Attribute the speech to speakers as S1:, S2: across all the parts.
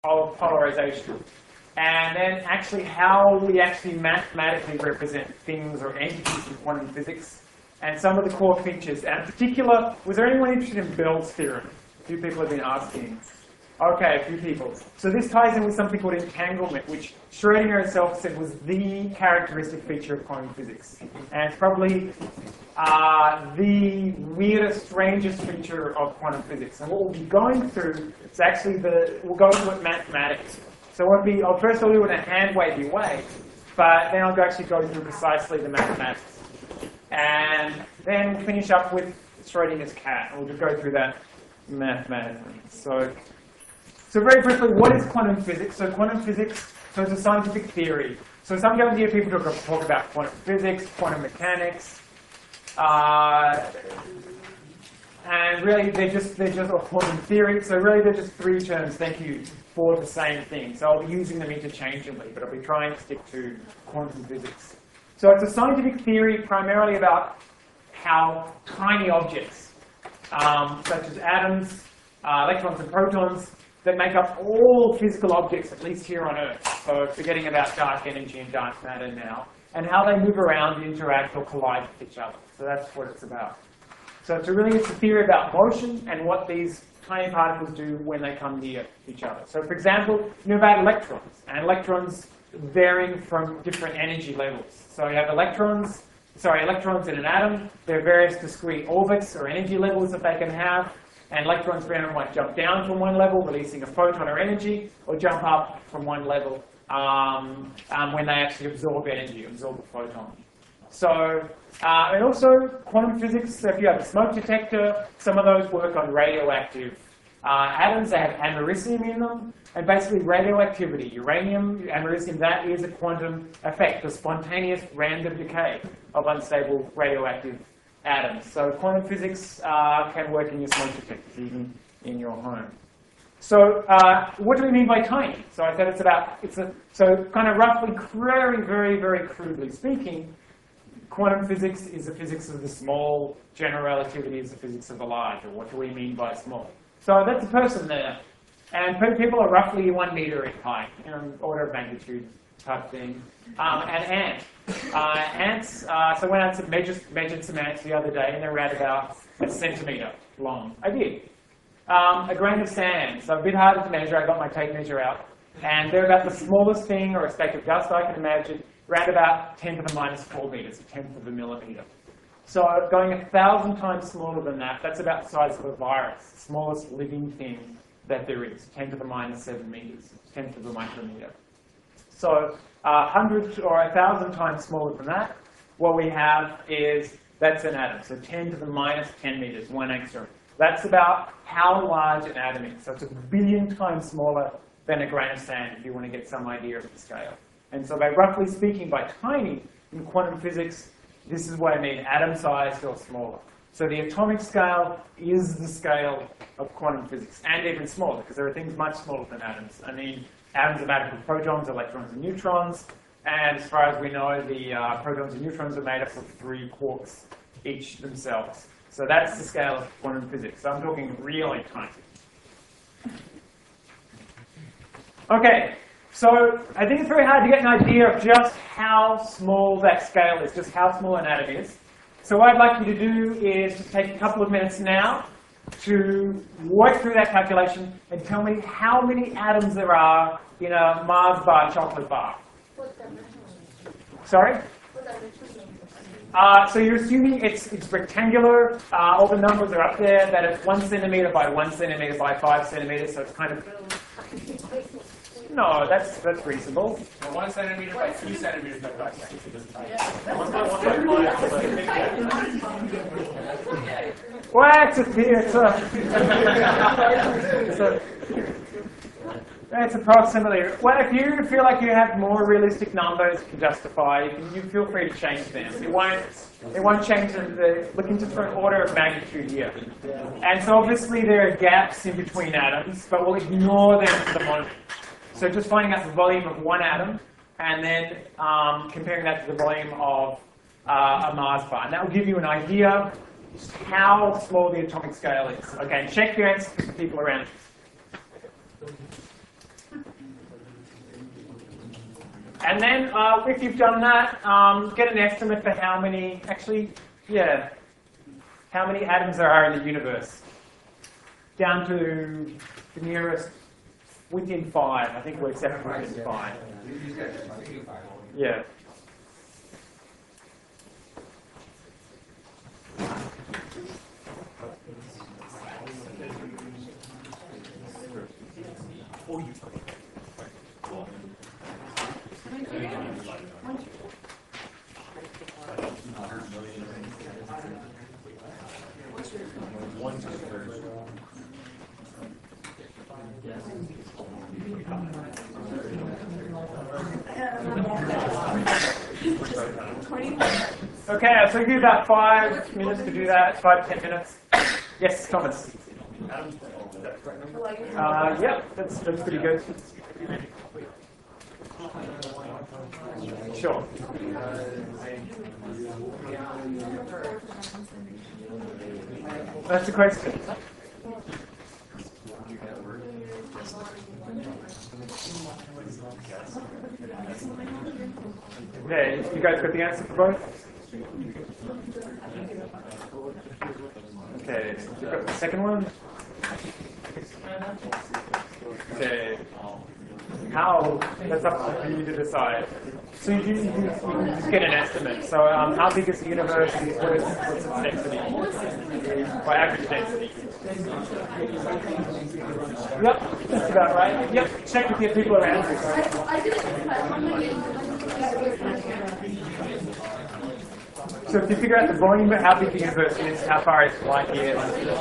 S1: of polarization. And then actually how we actually mathematically represent things or entities in quantum physics, and some of the core features. And in particular, was there anyone interested in Bell's theorem? A few people have been asking. Okay, a few people. So this ties in with something called entanglement, which Schrödinger himself said was the characteristic feature of quantum physics. And it's probably the weirdest, strangest feature of quantum physics. And what we'll be going through is actually we'll go through it mathematics. So I'll first do it in a hand-wavy way, but then I'll actually go through precisely the mathematics. And then we'll finish up with Schrödinger's cat, and we'll just go through that mathematically. So very briefly, what is quantum physics? So quantum physics, so it's a scientific theory. So sometimes you hear people talk about quantum physics, quantum mechanics, and really they're just a quantum theory. So really they're just three terms, thank you, for the same thing. So I'll be using them interchangeably, but I'll be trying to stick to quantum physics. So it's a scientific theory primarily about how tiny objects, such as atoms, electrons and protons, that make up all physical objects, at least here on Earth. So forgetting about dark energy and dark matter now, and how they move around, interact, or collide with each other. So that's what it's about. So it's a theory about motion and what these tiny particles do when they come near each other. So for example, you know about electrons, and electrons varying from different energy levels. So you have electrons in an atom. There are various discrete orbits or energy levels that they can have. And electrons might jump down from one level, releasing a photon or energy, or jump up from one level when they actually absorb energy, absorb a photon. So, and also quantum physics, so if you have a smoke detector, some of those work on radioactive atoms. They have americium in them, and basically radioactivity, uranium, americium, that is a quantum effect, a spontaneous random decay of unstable radioactive atoms. So quantum physics can work in your smoke detectors, even in your home. So what do we mean by tiny? So I said so kind of roughly, very, very, very crudely speaking, quantum physics is the physics of the small, general relativity is the physics of the large, or what do we mean by small? So that's a person there. And people are roughly 1 meter in height, order of magnitude type thing. And ants, so when I measured some ants the other day, and they're around about a centimetre long. I did. A grain of sand, so a bit harder to measure. I got my tape measure out. And they're about the smallest thing or a speck of dust I can imagine, around about 10 to the minus 4 meters, a tenth of a millimetre. So going 1,000 times smaller than that, that's about the size of a virus, the smallest living thing that there is, 10 to the minus 7 meters, tenth of a micrometre. So 100 or 1,000 times smaller than that, what we have is, that's an atom. So 10 to the minus 10 meters, 1 angstrom. That's about how large an atom is. So it's 1 billion times smaller than a grain of sand, if you want to get some idea of the scale. And so by roughly speaking, by tiny, in quantum physics, this is what I mean, atom-sized or smaller. So the atomic scale is the scale of quantum physics, and even smaller, because there are things much smaller than atoms. I mean, atoms are made up of protons, electrons, and neutrons. And as far as we know, the protons and neutrons are made up of 3 quarks each themselves. So that's the scale of quantum physics. So I'm talking really tiny. Okay, so I think it's very hard to get an idea of just how small that scale is, just how small an atom is. So what I'd like you to do is just take a couple of minutes now to work through that calculation and tell me how many atoms there are in a Mars bar chocolate bar. Sorry? So you're assuming it's rectangular. All the numbers are up there. That it's 1 centimeter by 1 centimeter by 5 centimeters. So it's kind of... No, that's reasonable.
S2: Well, 1 centimeter by 2 centimeters by 5 centimeters.
S1: Well, it's approximately. Well, if you feel like you have more realistic numbers to justify, you feel free to change them. It won't change look into the order of magnitude here. And so obviously there are gaps in between atoms, but we'll ignore them for the moment. So just finding out the volume of one atom, and then comparing that to the volume of a Mars bar. And that will give you an idea just how small the atomic scale is. Okay, and check your answers for the people around you. And then if you've done that, get an estimate for how many, how many atoms there are in the universe. Down to the nearest, within 5. I think we're accepting within 5. Yeah. Okay, so give you about 5 minutes to do that, 5 to 10 minutes. Yes, Thomas. Yep, that's pretty good. Sure. That's the question. Okay, you guys got the answer for both? Okay, you got the second one? Okay. How? That's up to you to decide. So you just get an estimate. So how big is the universe? What's its density? By average density. Yep, that's about right. Yep, check with your people around you. So if you figure out the volume of how big the universe is, how far it's light years.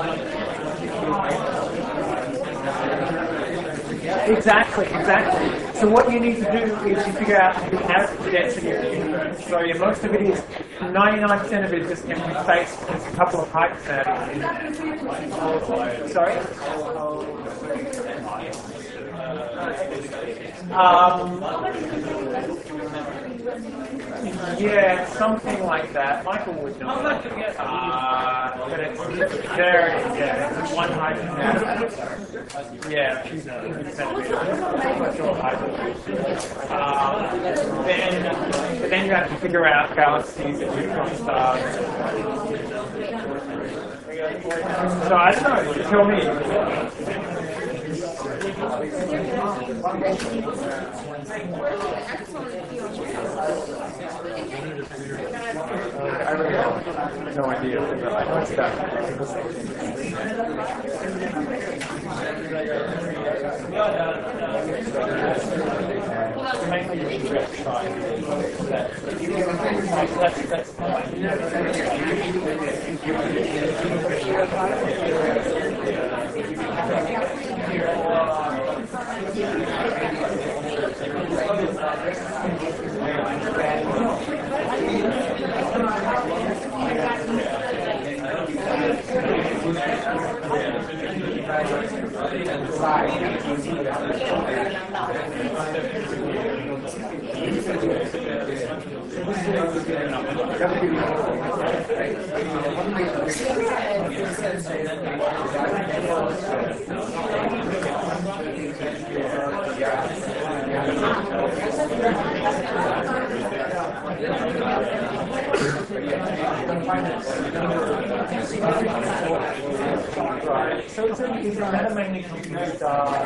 S1: Exactly. So what you need to do is you figure out the average density of the universe. So most of it is, 99% of it is just empty space. There's a couple of hypothetical. Sorry? Yeah, something like that. Michael would know. But it's it's one hypothetical. Yeah, then you have to figure out galaxies and neutron stars. So I don't know. You tell me. I really have no idea. I know it's that. That's Right. So it's a metamagnetic star.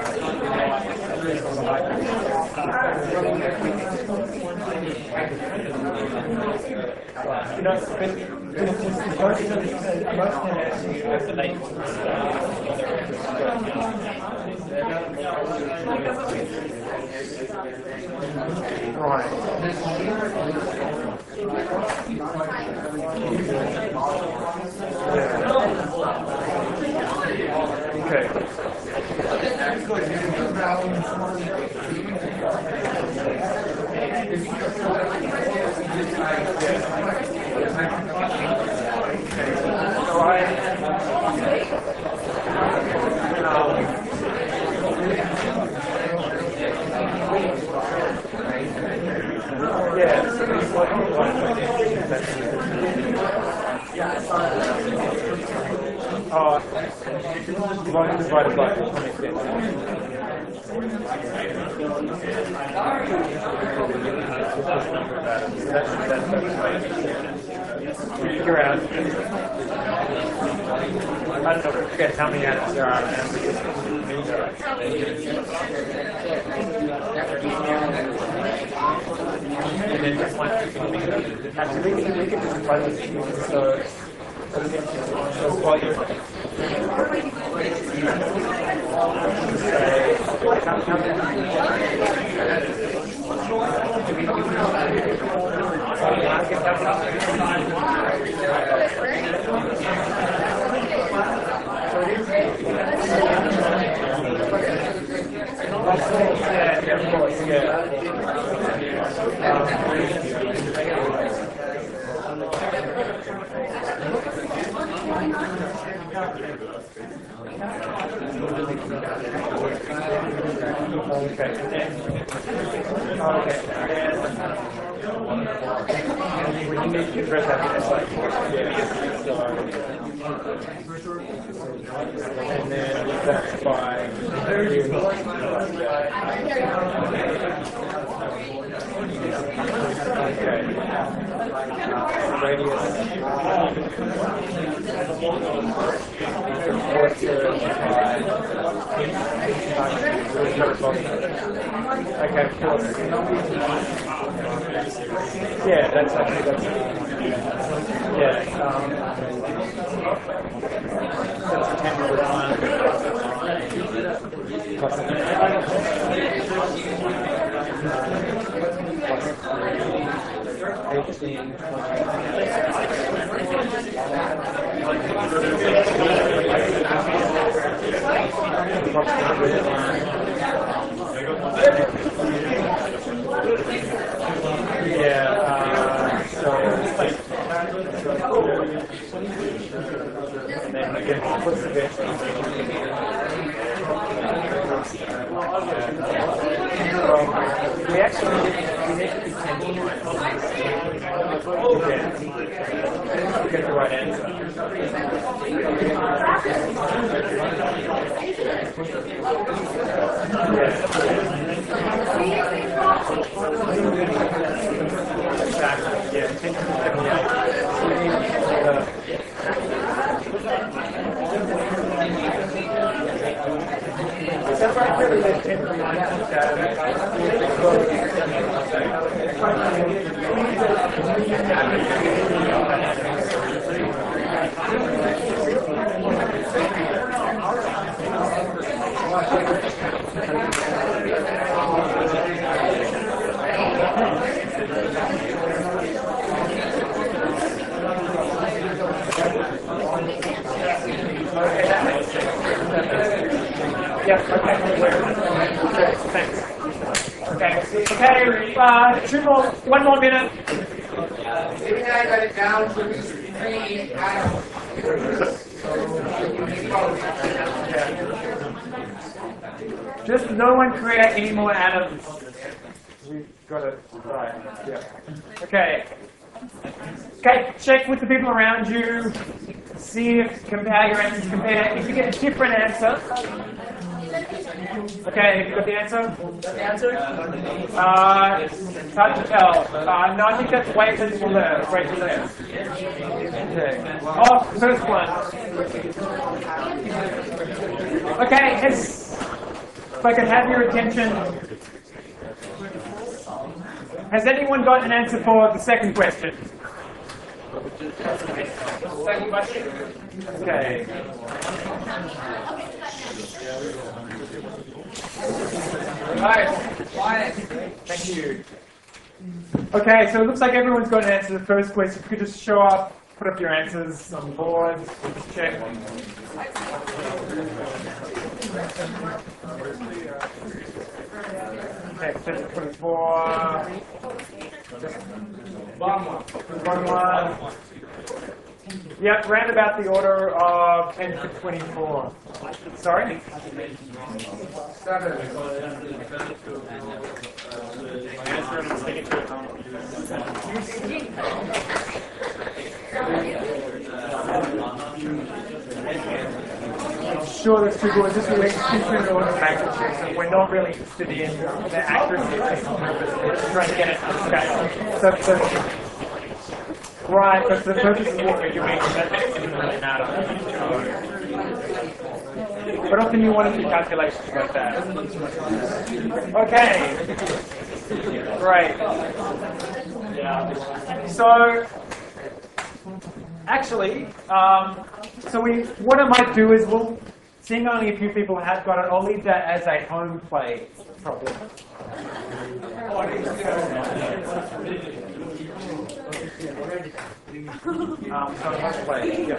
S1: You know, Okay. Divided by Figure out. I don't know if you forget how many answers there are. And then just one. Actually, we can just try this. So while you're and then that's by radius. Okay, cool. Yeah, that's actually yeah. That's 10 to the 1 plus 18 then again, what's the best? We actually need to be 10 to get the right answer. Exactly, yeah, 10 to 78. So we need thanks. Okay, one more minute.
S3: Maybe I got it down to 3 atoms.
S1: Just no one create any more atoms. We've got it right. Yeah. Okay. Okay, check with the people around you. See if compare your answers. Compare. If you get a different answer. Okay, have you got the answer? It's hard to tell. No, I think that's way to the left. Way to the left. Okay. Oh, first one. Okay, if I can have your attention. Has anyone got an answer for the second question? Second question? Okay. Right. Thank you. Okay, so it looks like everyone's got an answer to the first question. If you could just show up, put up your answers on the board, just check. Okay, section 24. Bottom one. Yep, round about the order of 10 to 24. Sorry? 7. Sure, that's true. We're just really interested in order of magnitude, so we're not really interested in the accuracy of this purpose. We're just trying to get it to scale. Right, but for the purpose of what we're doing, that doesn't really matter. But often you want to do calculations like that. Okay. Great. So, actually, what I might do is seeing only a few people have got it, I'll leave that as a home play problem. So home play, yeah.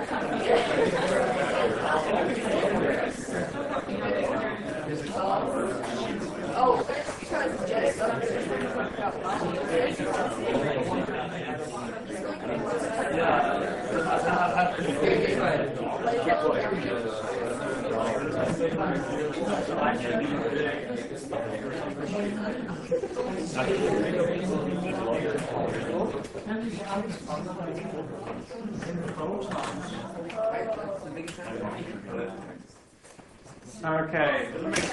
S1: Okay.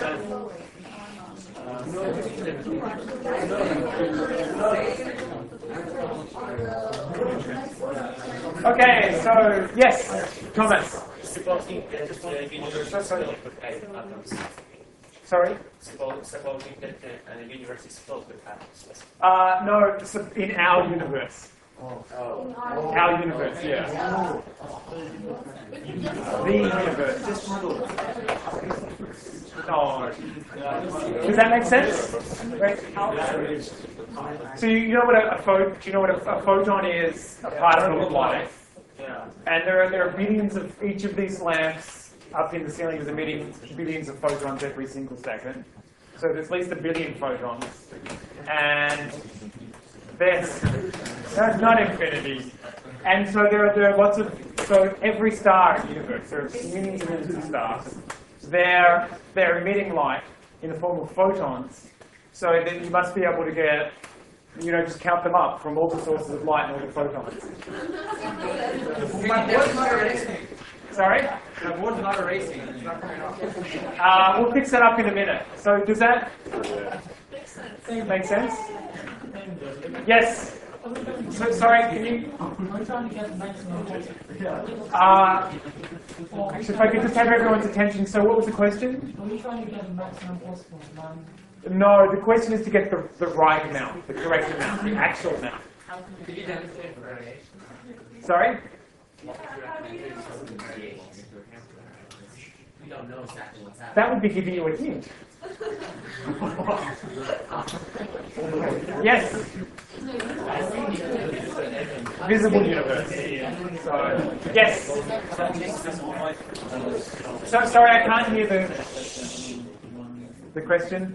S1: Okay, so yes, Thomas.
S4: Supposing that the universe is filled with atoms.
S1: Sorry?
S4: Supposing that the universe is filled with atoms.
S1: No, in our universe. Our universe, yeah. The universe. Oh. Does that make sense? Right. So you know what a photon is? A particle of light.
S4: Yeah.
S1: And there are billions of each of these lamps up in the ceiling is emitting billions of photons every single second. So there's at least 1 billion photons. And that's not infinity. And so there are lots of, so every star in the universe, there are millions and millions of stars. They're emitting light in the form of photons. So then you must be able to get, just count them up from all the sources of light and all the photons.
S3: My board's not erasing.
S1: Sorry?
S3: My board's not erasing. It's not coming off.
S1: We'll fix that up in a minute. So does that make sense? Yes. So, sorry, can you?
S5: I'm trying to get the maximum possible.
S1: Actually, if I could just have everyone's attention. So what was the question?
S5: Are we trying to get the maximum possible?
S1: No, the question is to get the right amount, the correct amount, the actual amount.
S3: Could you demonstrate variation?
S1: Sorry?
S3: We don't know exactly what's happening.
S1: That would be giving you a hint. Yes. Visible universe. So, yes. So, sorry, I can't hear the question.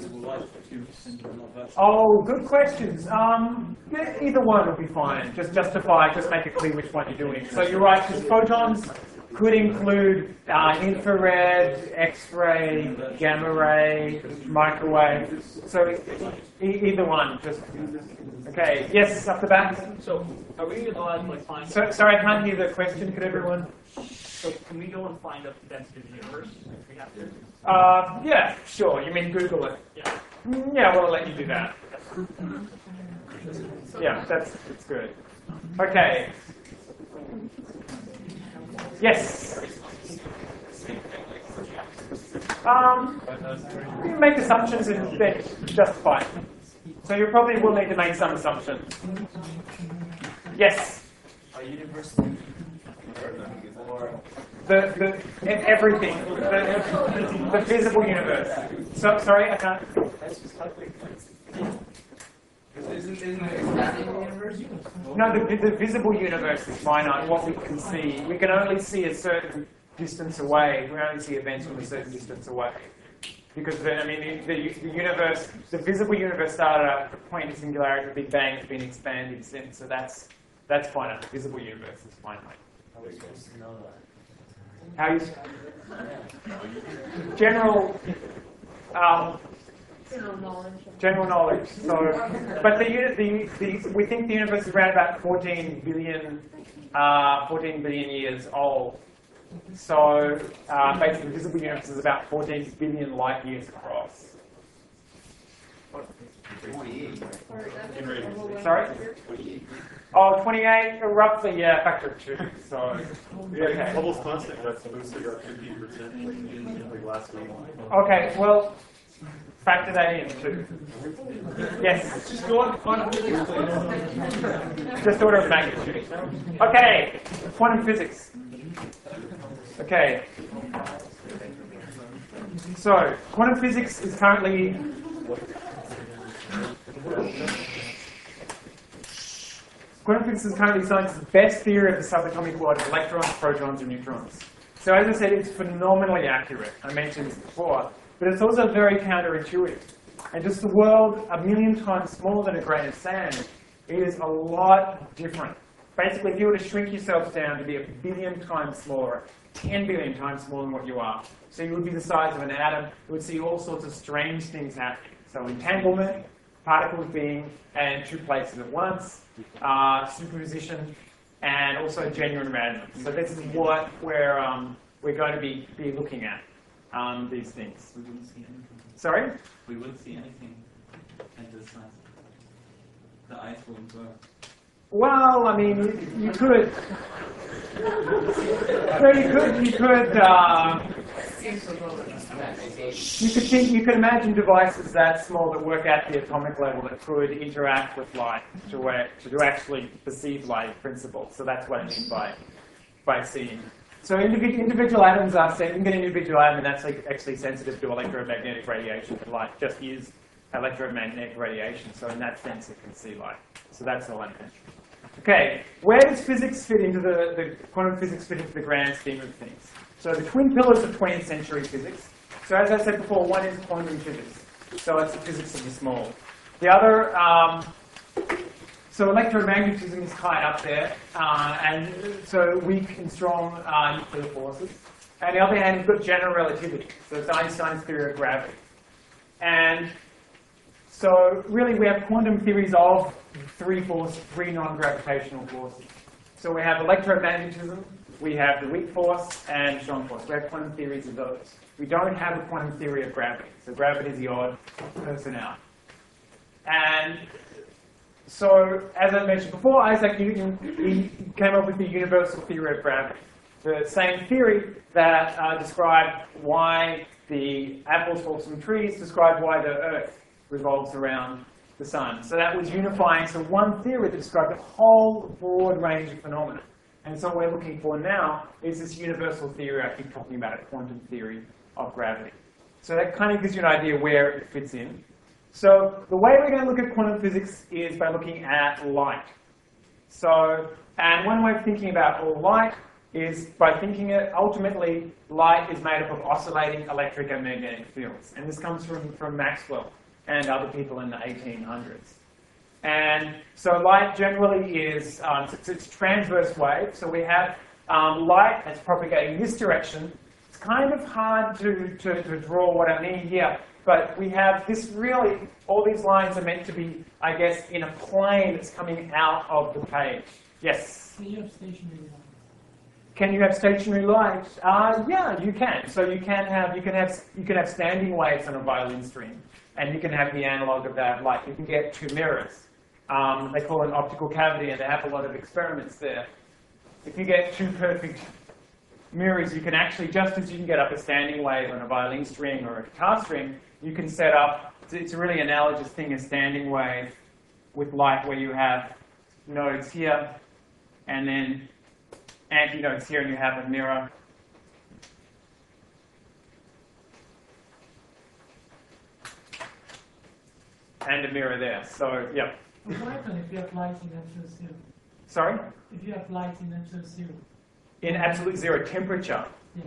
S1: Oh, good questions. Yeah, either one will be fine. Just make it clear which one you're doing. So you're right, because photons could include infrared, X-ray, gamma ray, microwave. So either one. Just okay. Yes, up the back.
S6: So, are we allowed to find?
S1: So, sorry, I can't hear the question. Could everyone?
S6: So, can we go and find out the density of the universe if we have to?
S1: Yeah, sure. You mean Google it?
S6: Yeah.
S1: Yeah, we'll let you do that. Yeah, that's good. Okay. Yes. You can make assumptions and then justify it. So you probably will need to make some assumptions. Yes.
S4: Are universe or
S1: Everything, the visible universe. So sorry, I can't.
S3: Isn't it expanding the universe?
S1: No, the visible universe is finite. What we can see, we can only see a certain distance away. We only see events from a certain distance away. Because then, I mean, the universe, the visible universe started at the point of singularity, the Big Bang, has been expanded since. So that's finite. The visible universe is finite.
S4: how are we supposed to know that?
S1: How you general general knowledge. So, but we think the universe is around about 14 billion years old. So basically, the visible universe is about 14 billion light years across. Sorry? Oh, 28, roughly, yeah, factor of 2. So, okay.
S7: Hubble's constant got boosted up 15% like last week.
S1: Okay, well, factor that in too. Yes?
S6: Just go on quantum physics, please.
S1: Just order of magnitude. Okay, quantum physics. Okay. So, quantum physics is currently science's best theory of the subatomic world of electrons, protons, and neutrons. So as I said, it's phenomenally accurate. I mentioned this before, but it's also very counterintuitive. And just the world a million times smaller than a grain of sand, it is a lot different. Basically, if you were to shrink yourself down to be 1 billion times smaller, 10 billion times smaller than what you are, so you would be the size of an atom, you would see all sorts of strange things happening. So entanglement, particles being in two places at once, superposition, and also genuine randomness. So this is what we're going to be looking at, these things.
S8: We wouldn't see anything.
S1: Sorry?
S8: We wouldn't see anything at this size. The eyes wouldn't work.
S1: Well, I mean, you could. So you could imagine devices that small that work at the atomic level that could interact with light to actually perceive light in principle. So that's what I mean by seeing. So individual atoms are you can get an individual atom, and that's actually sensitive to electromagnetic radiation. But light just is electromagnetic radiation. So in that sense, it can see light. So that's all I meant. Okay, where does physics fit into the quantum physics fit into the grand scheme of things? So the twin pillars of 20th century physics. So as I said before, one is quantum physics. So it's the physics of the small. The other, so electromagnetism is tied up there, and so weak and strong nuclear forces. And the other hand, you've got general relativity. So it's Einstein's theory of gravity. And so really we have quantum theories of three non-gravitational forces. So we have electromagnetism, we have the weak force, and strong force. We have quantum theories of those. We don't have a quantum theory of gravity. So gravity is the odd person out. And so, as I mentioned before, Isaac Newton, he came up with the universal theory of gravity. The same theory that described why the apples fall from trees described why the Earth revolves around the sun. So that was unifying. So one theory that described a whole broad range of phenomena. And so what we're looking for now is this universal theory I keep talking about, a quantum theory of gravity. So that kind of gives you an idea where it fits in. So the way we're going to look at quantum physics is by looking at light. So, and one way of thinking about all light is by thinking it, ultimately, light is made up of oscillating electric and magnetic fields. And this comes from Maxwell and other people in the 1800s. And so light generally is, it's transverse wave. So we have light that's propagating this direction. It's kind of hard to draw what I mean here. But we have this really, all these lines are meant to be, I guess, in a plane that's coming out of the page. Yes?
S5: Can you have stationary light?
S1: Can you have stationary light? Yeah, you can. So you can have standing waves on a violin string, and you can have the analog of that light. You can get two mirrors. They call it an optical cavity, and they have a lot of experiments there. If you get two perfect mirrors, you can actually, just as you can get up a standing wave on a violin string or a guitar string, you can set up, it's a really analogous thing, a standing wave with light where you have nodes here, and then antinodes here, and you have a mirror. And a mirror there. So, yeah.
S5: What happens if you have light in absolute zero?
S1: Sorry?
S5: If you have light in absolute zero?
S1: In absolute zero temperature.
S5: Yeah.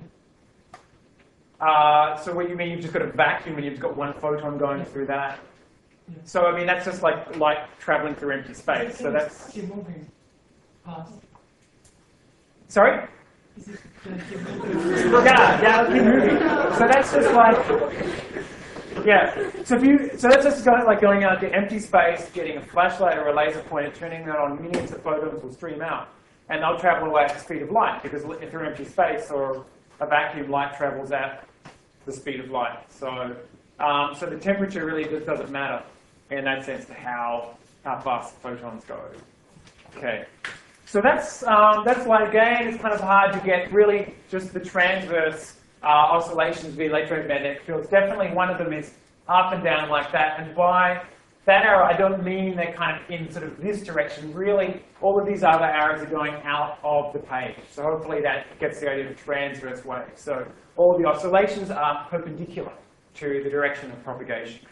S1: So what you mean, you've just got a vacuum and you've got one photon going through that?
S5: Yeah.
S1: So, I mean, that's just like light traveling through empty space. So that's...
S5: Keep moving past.
S1: Sorry?
S5: Is it keep moving?
S1: Yeah, it'll keep moving. So that's just like... Yeah, so that's just like going out to empty space, getting a flashlight or a laser pointer, turning that on, millions of photons will stream out. and they'll travel away at the speed of light, because if you're in empty space or a vacuum, light travels at the speed of light. So, so the temperature really just doesn't matter in that sense to how fast the photons go. Okay, so that's light. Again, it's kind of hard to get really just the transverse oscillations of the electromagnetic fields. Definitely one of them is up and down like that, and by that arrow, I don't mean they're kind of in sort of this direction. Really, all of these other arrows are going out of the page. So hopefully that gets the idea of transverse waves. So all the oscillations are perpendicular to the direction of propagation.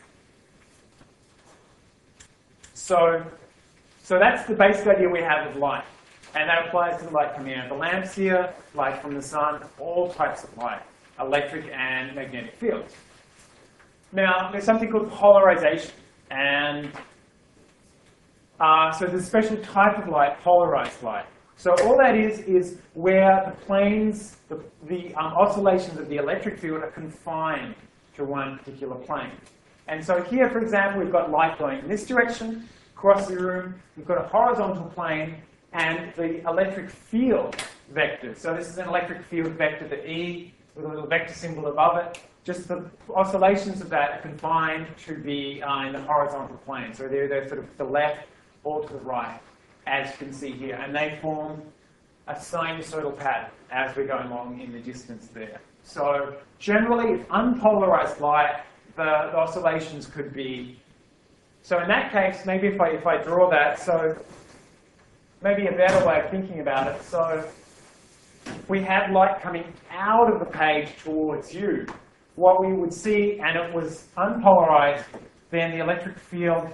S1: So that's the basic idea we have of light. And that applies to the light coming out of the lamps here, light from the sun, all types of light, electric and magnetic fields. Now, there's something called polarization. And so there's a special type of light, polarized light. So all that is where the planes, the oscillations of the electric field are confined to one particular plane. And so here, for example, we've got light going in this direction, across the room. We've got a horizontal plane and the electric field vector. So this is an electric field vector, the E, with a little vector symbol above it. Just the oscillations of that are confined to be in the horizontal plane. So they're sort of to the left or to the right, as you can see here. And they form a sinusoidal pattern as we're going along in the distance there. So generally, unpolarized light, the oscillations could be. So in that case, maybe if I draw that, so maybe a better way of thinking about it. So we have light coming out of the page towards you. What we would see, and it was unpolarized, then the electric field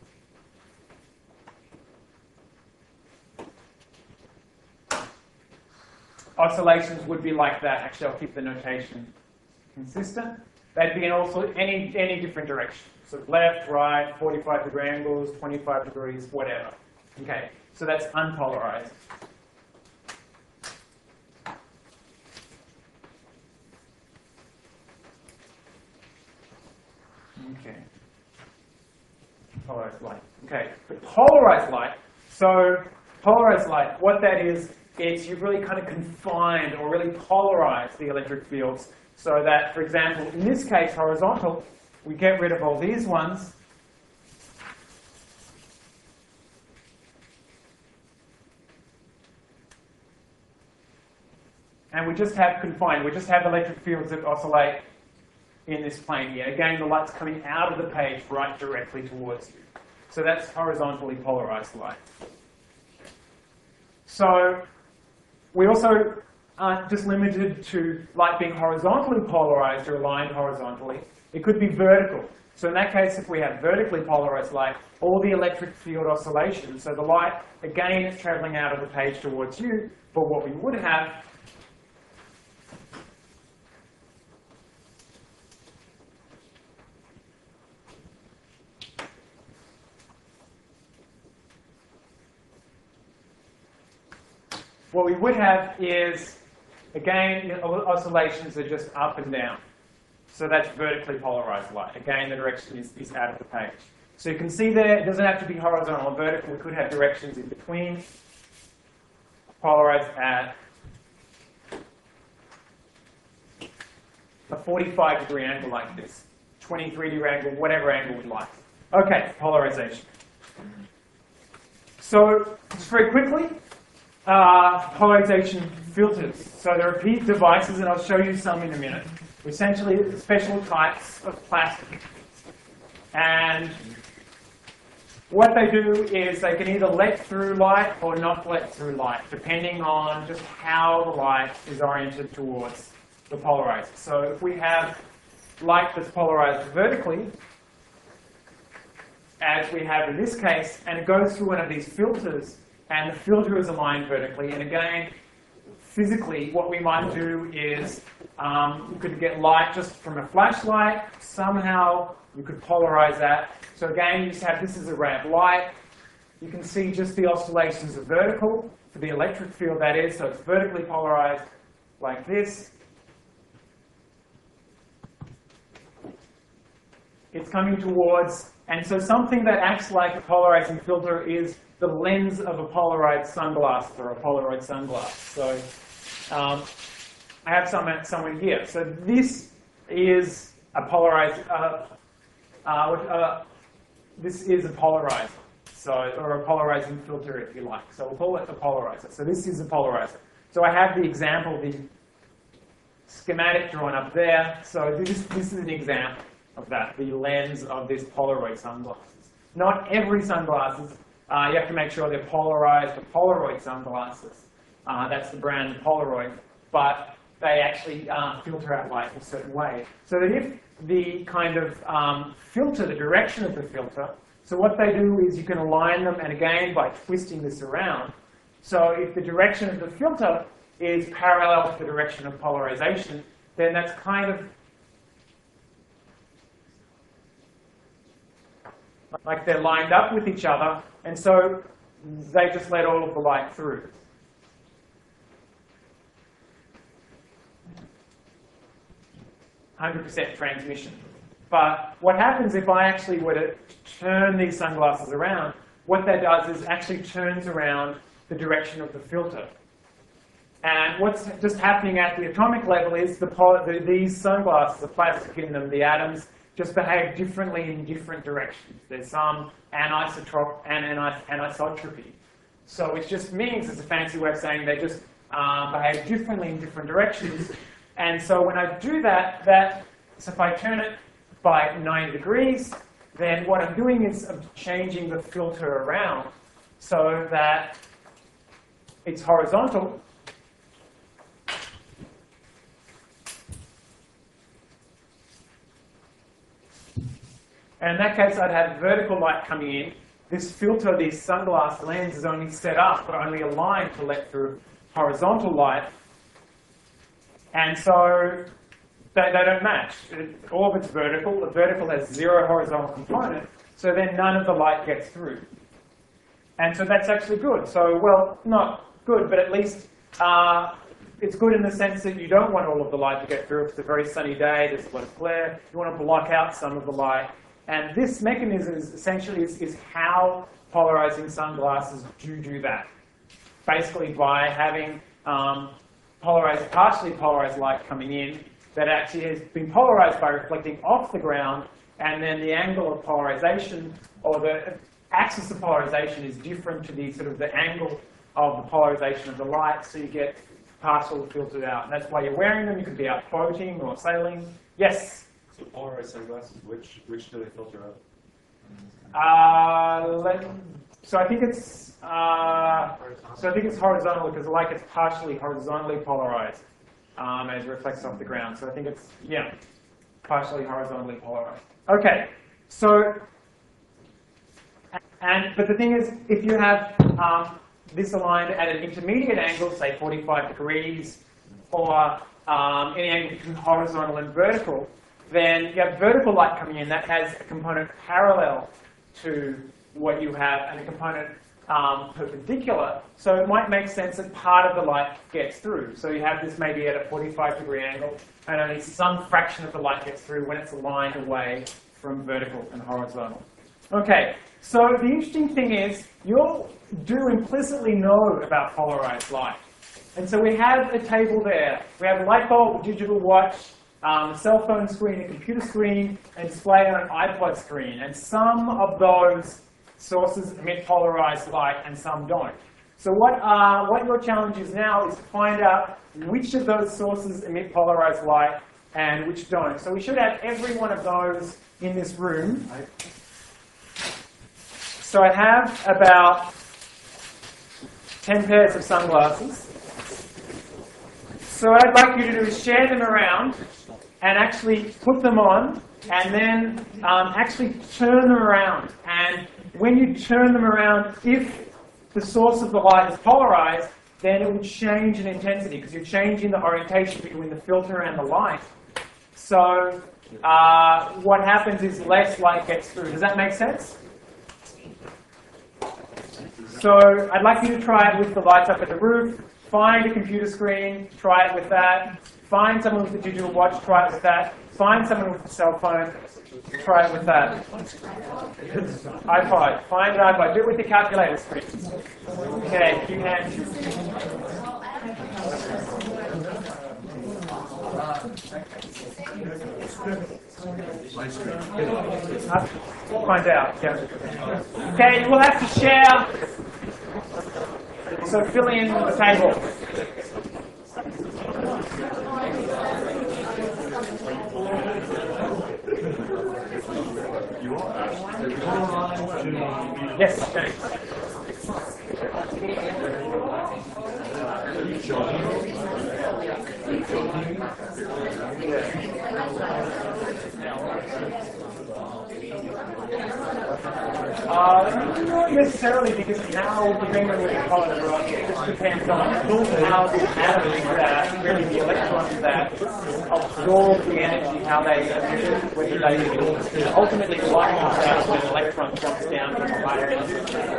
S1: oscillations would be like that. Actually, I'll keep the notation consistent. They'd be in also any different direction. So left, right, 45-degree angles, 25 degrees, whatever. Okay, so that's unpolarized. Okay. Polarized light. Okay, but polarized light. So polarized light, what that is you've really kind of confined or really polarized the electric fields so that, for example, in this case, horizontal, we get rid of all these ones. And we just have confined, we just have electric fields that oscillate in this plane here. Again, the light's coming out of the page right directly towards you. So that's horizontally polarized light. So we also aren't just limited to light being horizontally polarized or aligned horizontally. It could be vertical. So in that case, if we have vertically polarized light, all the electric field oscillations, so the light, again, is traveling out of the page towards you, but what we would have is, again, oscillations are just up and down. So that's vertically polarized light. Again, the direction is out of the page. So you can see there, it doesn't have to be horizontal or vertical. We could have directions in between. Polarized at a 45-degree angle like this. 23-degree angle, whatever angle we like. Okay, polarization. So just very quickly, polarization filters. So there are devices, and I'll show you some in a minute. Essentially, special types of plastic. And what they do is they can either let through light or not let through light, depending on just how the light is oriented towards the polarizer. So if we have light that's polarized vertically, as we have in this case, and it goes through one of these filters, and the filter is aligned vertically, and again, physically, what we might do is you could get light just from a flashlight. Somehow, you could polarize that. So again, you just have this as a ray of light. You can see just the oscillations are vertical for the electric field, that is. So it's vertically polarized like this. It's coming towards And so something that acts like a polarizing filter is the lens of a Polaroid sunglasses or a Polaroid sunglass. So I have someone here. So this is a polarized. This is a polarizer, or a polarizing filter, if you like. So we'll call it a polarizer. So this is a polarizer. So I have the example, the schematic drawn up there. So this is an example of that, the lens of this Polaroid sunglasses. Not every sunglasses. You have to make sure they're polarized or Polaroid sunglasses. That's the brand Polaroid. But they actually filter out light in a certain way. So that if the kind of filter, the direction of the filter, so what they do is you can align them, and again, by twisting this around. So if the direction of the filter is parallel to the direction of polarization, then that's kind of like they're lined up with each other, and so they just let all of the light through. %, transmission. But what happens if I actually were to turn these sunglasses around, what that does is actually turns around the direction of the filter. And what's just happening at the atomic level is these sunglasses, the plastic in them, the atoms, just behave differently in different directions. There's some anisotropy. So it just means, it's a fancy way of saying they just behave differently in different directions. And so when I do that, so if I turn it by 90 degrees, then what I'm doing is I'm changing the filter around so that it's horizontal. And in that case, I'd have vertical light coming in. This filter, this sunglass lens, is only set up or only aligned to let through horizontal light. And so they don't match. All of it's vertical. The vertical has 0 horizontal component, so then none of the light gets through. And so that's actually good. So, well, not good, but at least it's good in the sense that you don't want all of the light to get through. If it's a very sunny day, there's a lot of glare. You want to block out some of the light. And this mechanism is essentially is how polarizing sunglasses do that. Basically by having partially polarized light coming in that actually has been polarized by reflecting off the ground, and then the angle of polarization, or the axis of polarization, is different to the sort of the angle of the polarization of the light, so you get partial filtered out. And that's why you're wearing them. You could be out boating or sailing. Yes?
S7: So polarized sunglasses, which do they filter out?
S1: So I think it's horizontal, because like it's partially horizontally polarized as it reflects off the ground. So I think it's, yeah, partially horizontally polarized. Okay, so but the thing is, if you have this aligned at an intermediate angle, say 45 degrees, or any angle between horizontal and vertical, then you have vertical light coming in that has a component parallel to what you have and a component perpendicular. So it might make sense that part of the light gets through. So you have this maybe at a 45-degree angle, and only some fraction of the light gets through when it's aligned away from vertical and horizontal. Okay, so the interesting thing is you'll do implicitly know about polarized light. And so we have a table there. We have a light bulb, a digital watch, a cell phone screen, a computer screen, and display on an iPod screen. And some of those sources emit polarized light and some don't. So what your challenge is now is to find out which of those sources emit polarized light and which don't. So we should have every one of those in this room. So I have about 10 pairs of sunglasses. So what I'd like you to do is share them around and actually put them on, and then actually turn them around. And when you turn them around, if the source of the light is polarized, then it will change in intensity, because you're changing the orientation between the filter and the light. So what happens is less light gets through. Does that make sense? So I'd like you to try it with the lights up at the roof. Find a computer screen, try it with that. Find someone with a digital watch, try it with that. Find someone with a cell phone, try it with that. iPod, find an iPod, do it with your calculator screen. Okay, few hands. Find out, yeah. Okay, you will have to share. So fill in the table. Yes, thanks. Not necessarily, because now, depending on what you call it, it just depends on how the atoms that, really the electrons that absorb the energy, how they emit it, whether they ultimately one comes out when an electron drops down from a higher energy.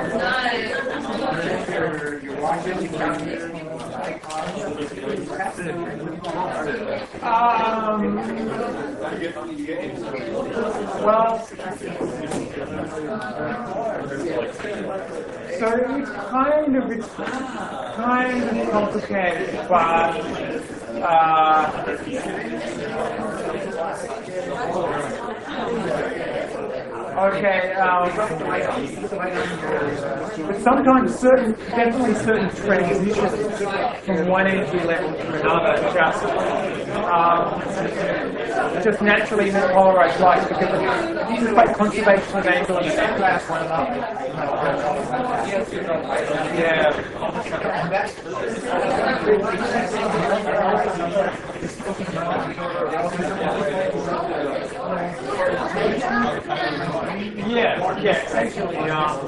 S1: Well, so it's kind of complicated, but okay. But sometimes definitely certain transitions from one energy level to another just naturally polarize light because this is like conservation of angle and that's one another. Yeah. Yeah, essentially,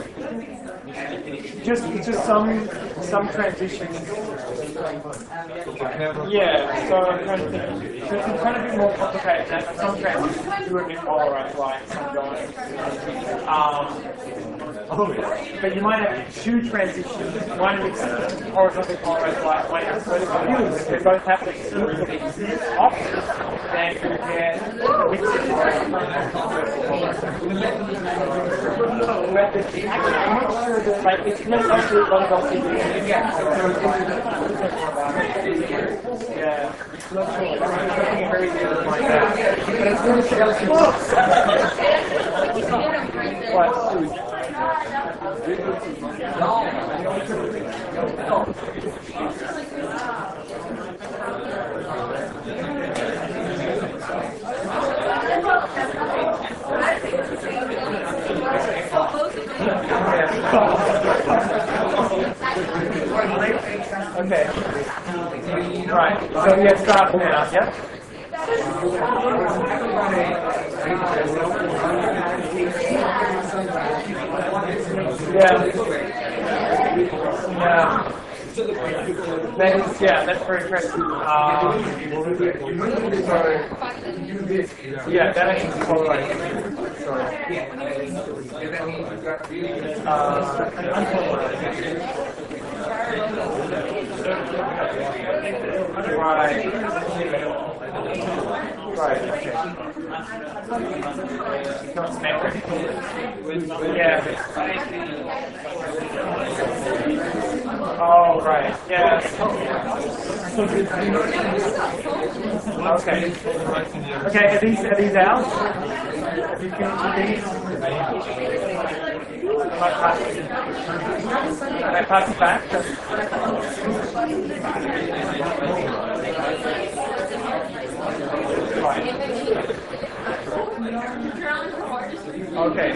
S1: just some transitions. Yeah, so I'm trying to think. So it's kind of be more complicated than that. Some transitions do a bit polarized light, some don't. But you might have two transitions, one with horizontally polarized light, one with vertically. If they both happen equally opposite, then you get mixed polarized light. Like it's not actually yeah, it's not sure. It's something very different like that. But it's really okay. Right. So yeah, start now, yeah? Yeah. That's very interesting. Yeah, that actually is polarized. Sorry. Right, okay. Becomes metric. Yeah. Oh, right, yeah. Okay. Okay, are these out? Have you finished with these? Can I pass it back? Okay.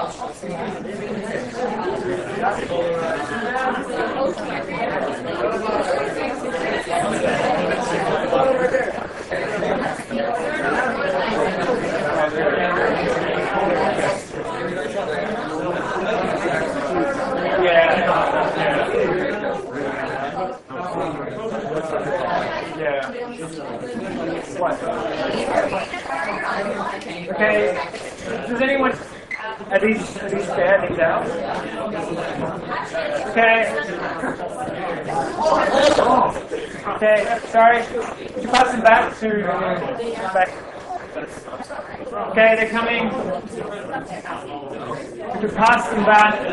S1: Okay. Does anyone? Are these there? These out? Okay. Okay, sorry. Could you pass them back to back? Okay, they're coming. Could you pass them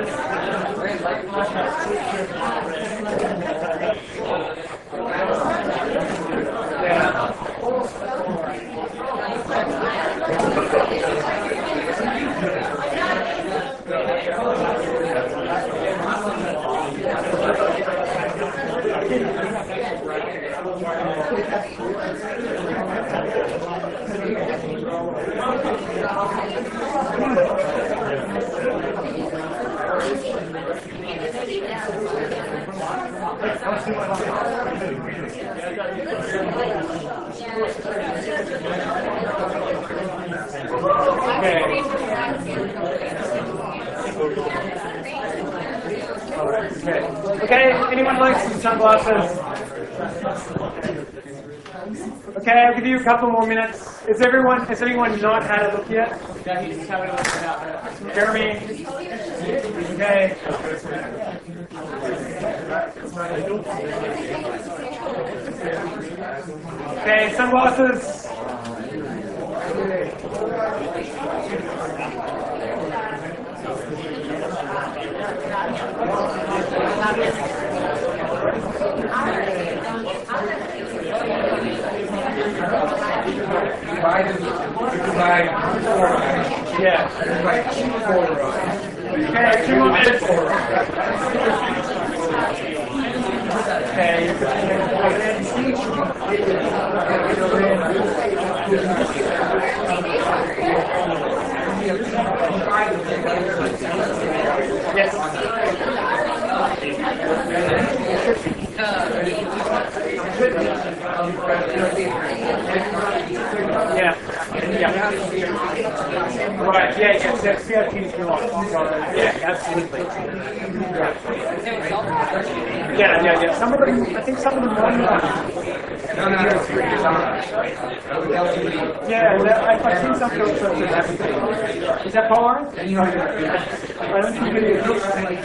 S1: Okay, anyone like some sunglasses? Okay, I'll give you a couple more minutes. Has anyone not had a look yet?
S2: Yeah, he's just having a look at
S1: Jeremy? Okay. Okay, sunglasses. Yeah. Okay, 2 more minutes. Right, yes, CRT is on. Yeah, absolutely. Yeah. Some of them, I think some of them are I've seen some of those Is that polarized? I don't think it is.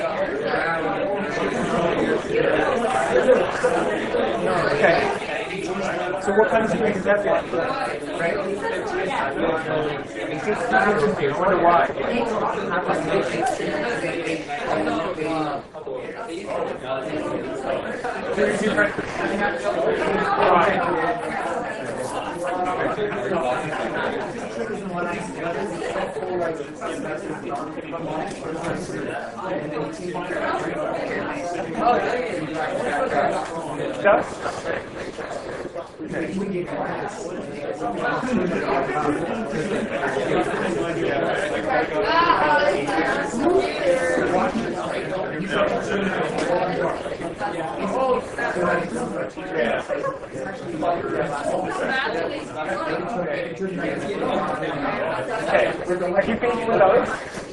S1: Okay. So what kind of screen is that like? It's just I wonder why. Are you finished with those?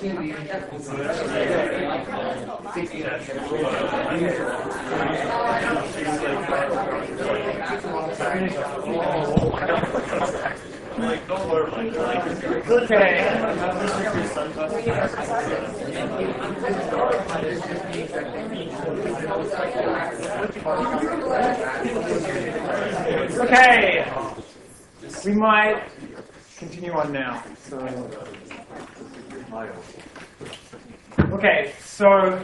S1: Okay, we might continue on now. Okay, so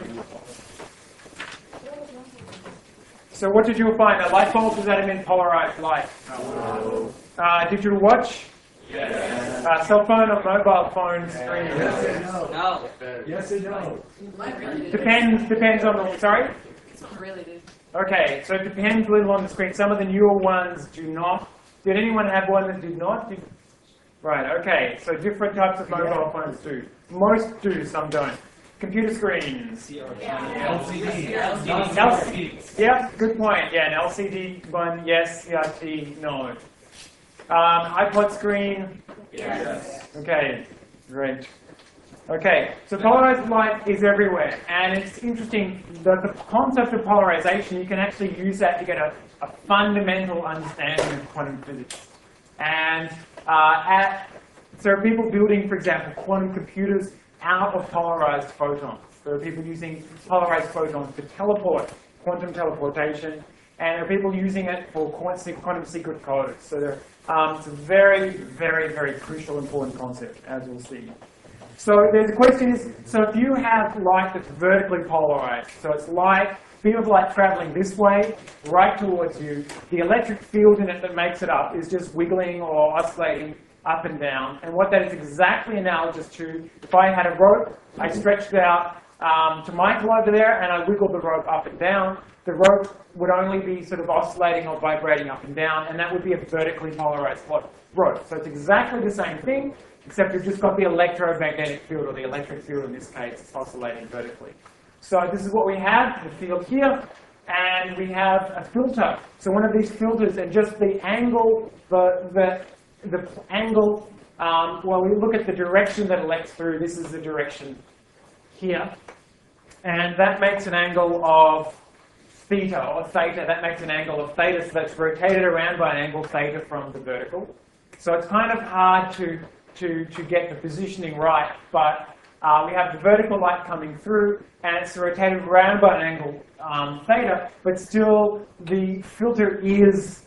S1: what did you find? A light bulb is that in polarized light. Digital watch? Yes. Cell phone or mobile phone screen?
S3: No.
S7: Yes and no.
S1: Depends on the, sorry?
S9: Really do.
S1: Okay, so it depends a little on the screen. Some of the newer ones do not. Did anyone have one that did not? Right, okay, so different types of mobile phones do. Most do, some don't. Computer screens.
S7: LCD.
S1: Yeah, good point. Yeah, an LCD one, yes. CRT, no. iPod screen?
S7: Yes.
S1: Okay, great. Okay, so polarized light is everywhere. And it's interesting that the concept of polarization, you can actually use that to get a fundamental understanding of quantum physics. And there are people building, for example, quantum computers out of polarized photons. There are people using polarized photons to teleport, quantum teleportation. And there are people using it for quantum secret codes. So it's a very, very, very crucial, important concept, as we'll see. So the question is, so if you have light that's vertically polarized, so it's light, beam of light traveling this way, right towards you, the electric field in it that makes it up is just wiggling or oscillating up and down. And what that is exactly analogous to, if I had a rope, I stretched it out to Michael over there, and I wiggled the rope up and down, the rope would only be sort of oscillating or vibrating up and down, and that would be a vertically polarized rope. So it's exactly the same thing, except you've just got the electromagnetic field, or the electric field in this case, it's oscillating vertically. So this is what we have, the field here, and we have a filter. So one of these filters, and just the angle, the angle, well, we look at the direction that it lets through. This is the direction here. And that makes an angle of theta, or theta. That makes an angle of theta, so that's rotated around by an angle theta from the vertical. So it's kind of hard to get the positioning right, but we have the vertical light coming through, and it's rotated around by an angle theta, but still the filter is,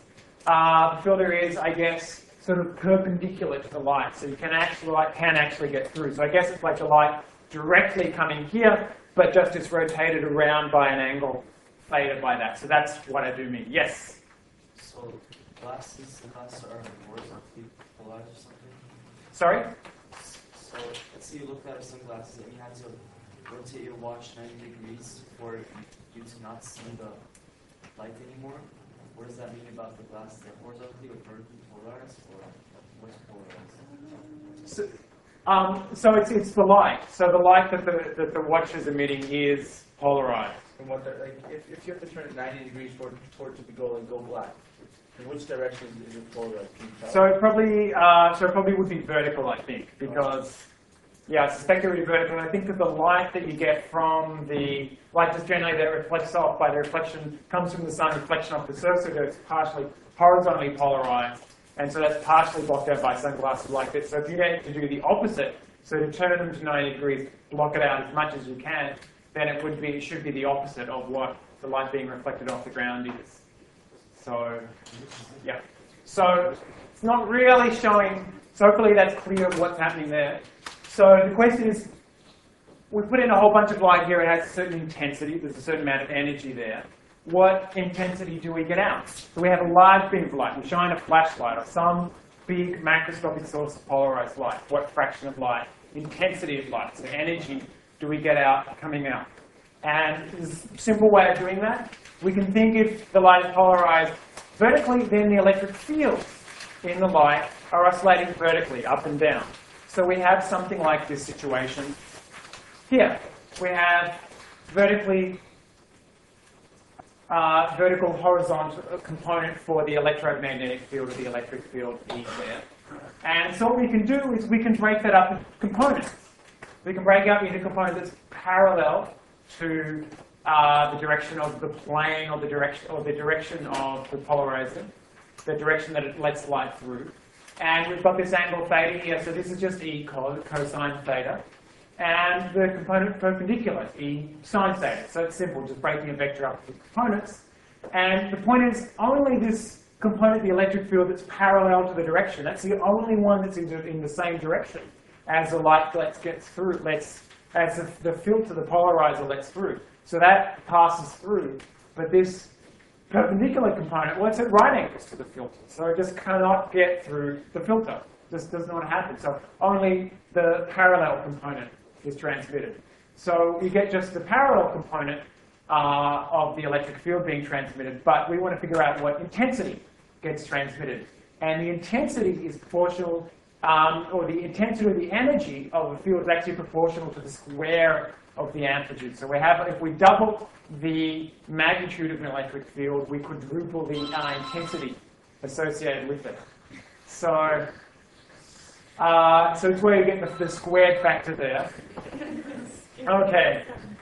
S1: I guess, sort of perpendicular to the light, so you can actually get through. So I guess it's like the light directly coming here, but just it's rotated around by an angle theta by that. So that's what I do mean. Yes?
S4: So glasses are horizontally polarized or something?
S1: Sorry?
S4: So let's say you looked at sunglasses and you had to rotate your watch 90 degrees for you to not see the light anymore. What does that mean about the glasses? They're horizontally or vertically polarized, or what's polarized?
S1: So it's the light. So the light that the watch is emitting is polarized.
S9: And what if you have to turn it 90 degrees for it to go black, in which direction is it polarized? Can you tell?
S1: So it probably would be vertical, I think, because I suspect it would be vertical. And I think that the light that you get from the light just generally that reflects off by the reflection comes from the sun, reflection off the surface, so it's partially horizontally polarized. And so that's partially blocked out by sunglasses like this. So if you get to do the opposite, so to turn them to 90 degrees, block it out as much as you can, then it should be the opposite of what the light being reflected off the ground is. So, yeah. So it's not really showing, so hopefully that's clear what's happening there. So the question is, we put in a whole bunch of light here, it has a certain intensity, there's a certain amount of energy there. What intensity do we get out? So we have a large beam of light. We shine a flashlight or some big macroscopic source of polarized light. What fraction of light? Intensity of light. So energy do we get out coming out? And there's a simple way of doing that. We can think if the light is polarized vertically, then the electric fields in the light are oscillating vertically, up and down. So we have something like this situation here. We have vertical horizontal component for the electromagnetic field or the electric field E there. And so what we can do is we can break that up into components. We can break up into components that's parallel to the direction of the plane or the direction of the polarizing, the direction that it lets light through. And we've got this angle theta here, so this is just E cosine theta. And the component perpendicular, E sine theta. So it's simple, just breaking a vector up into components. And the point is, only this component, the electric field, that's parallel to the direction. That's the only one that's in the same direction as the light gets through, as the filter, the polarizer lets through. So that passes through. But this perpendicular component, well, it's at right angles to the filter. So it just cannot get through the filter. Just does not happen. So only the parallel component is transmitted. So you get just the parallel component of the electric field being transmitted, but we want to figure out what intensity gets transmitted. And the intensity is proportional, or the intensity or the energy of the field is actually proportional to the square of the amplitude. So we have, if we double the magnitude of an electric field, we quadruple the intensity associated with it. So it's where you get the squared factor there. Okay.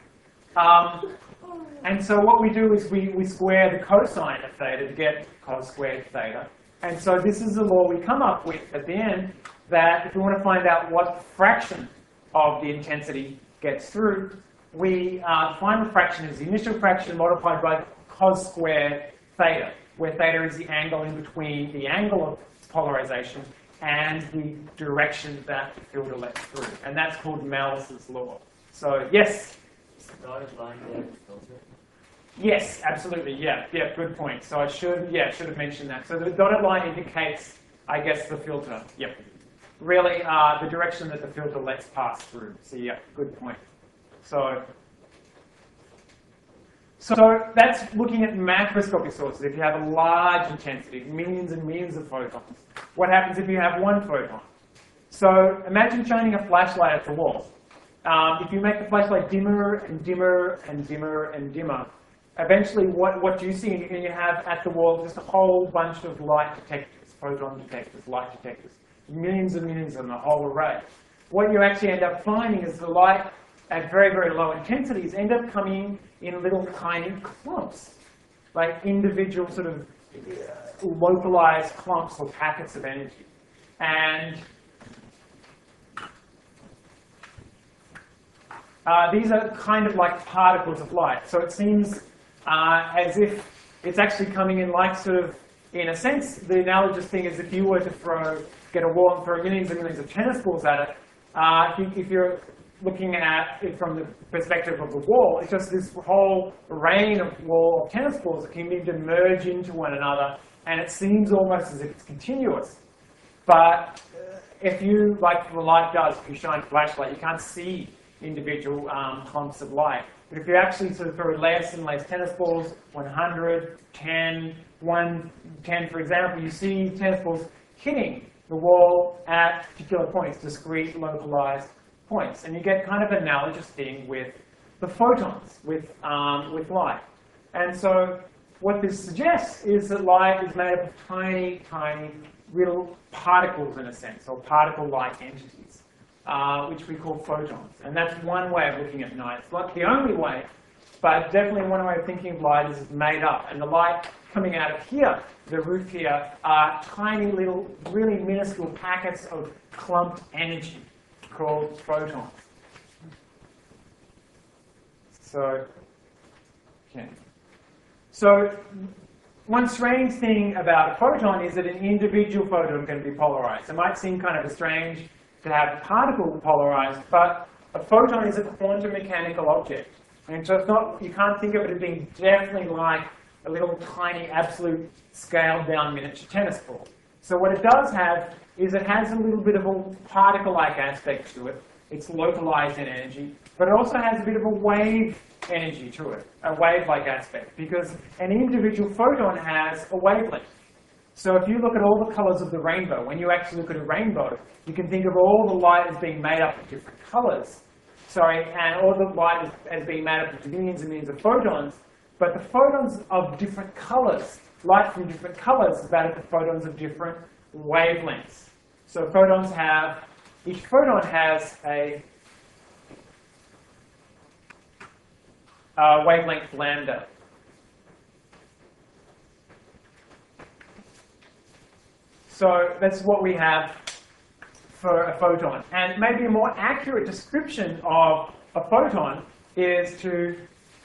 S1: And so what we do is we square the cosine of theta to get cos squared theta. And so this is the law we come up with at the end, that if we want to find out what fraction of the intensity gets through, we find the fraction as the initial fraction multiplied by cos squared theta, where theta is the angle in between the angle of polarization and the direction that the filter lets through. And that's called Malice's law. So yes?
S4: Is the dotted line there the filter?
S1: Yes, absolutely, yeah, good point. So I should have mentioned that. So the dotted line indicates, I guess, the filter, yep. Really, the direction that the filter lets pass through. So yeah, good point. So that's looking at macroscopic sources. If you have a large intensity, millions and millions of photons, what happens if you have one photon? So imagine shining a flashlight at the wall. If you make the flashlight dimmer and dimmer and dimmer and dimmer, eventually what do you see? You have at the wall just a whole bunch of light detectors, photon detectors, light detectors, millions and millions of them, a whole array. What you actually end up finding is the light at very, very low intensities end up coming in little tiny clumps, like individual sort of localized clumps or packets of energy. And these are kind of like particles of light. So it seems as if it's actually coming in like sort of, in a sense, the analogous thing is if you were to get a wall and throw millions and millions of tennis balls at it, if you're looking at it from the perspective of the wall, it's just this whole rain of tennis balls that can begin to merge into one another, and it seems almost as if it's continuous. But if you, like the light does, if you shine a flashlight, you can't see individual clumps of light. But if you actually sort of throw less and less tennis balls, 100, 10, 110, for example, you see tennis balls hitting the wall at particular points, discrete, localized points. And you get kind of an analogous thing with the photons, with light. And so what this suggests is that light is made up of tiny, tiny little particles, in a sense, or particle-like entities, which we call photons. And that's one way of looking at light. It's not the only way, but definitely one way of thinking of light is it's made up. And the light coming out of here, the roof here, are tiny little, really minuscule packets of clumped energy called photons. So, okay. So, one strange thing about a photon is that an individual photon can be polarized. It might seem kind of strange to have a particle polarized, but a photon is a quantum mechanical object. And so it's not, you can't think of it as being definitely like a little tiny, absolute scaled down miniature tennis ball. So what it does have is it has a little bit of a particle-like aspect to it. It's localized in energy, but it also has a bit of a wave energy to it, a wave-like aspect, because an individual photon has a wavelength. So if you look at all the colors of the rainbow, when you actually look at a rainbow, you can think of all the light as being made up of different colors. And all the light as being made up of millions and millions of photons, but the photons of different colors, light from different colors is made up of photons of different wavelengths. So photons have, each photon has a wavelength lambda. So that's what we have for a photon. And maybe a more accurate description of a photon is to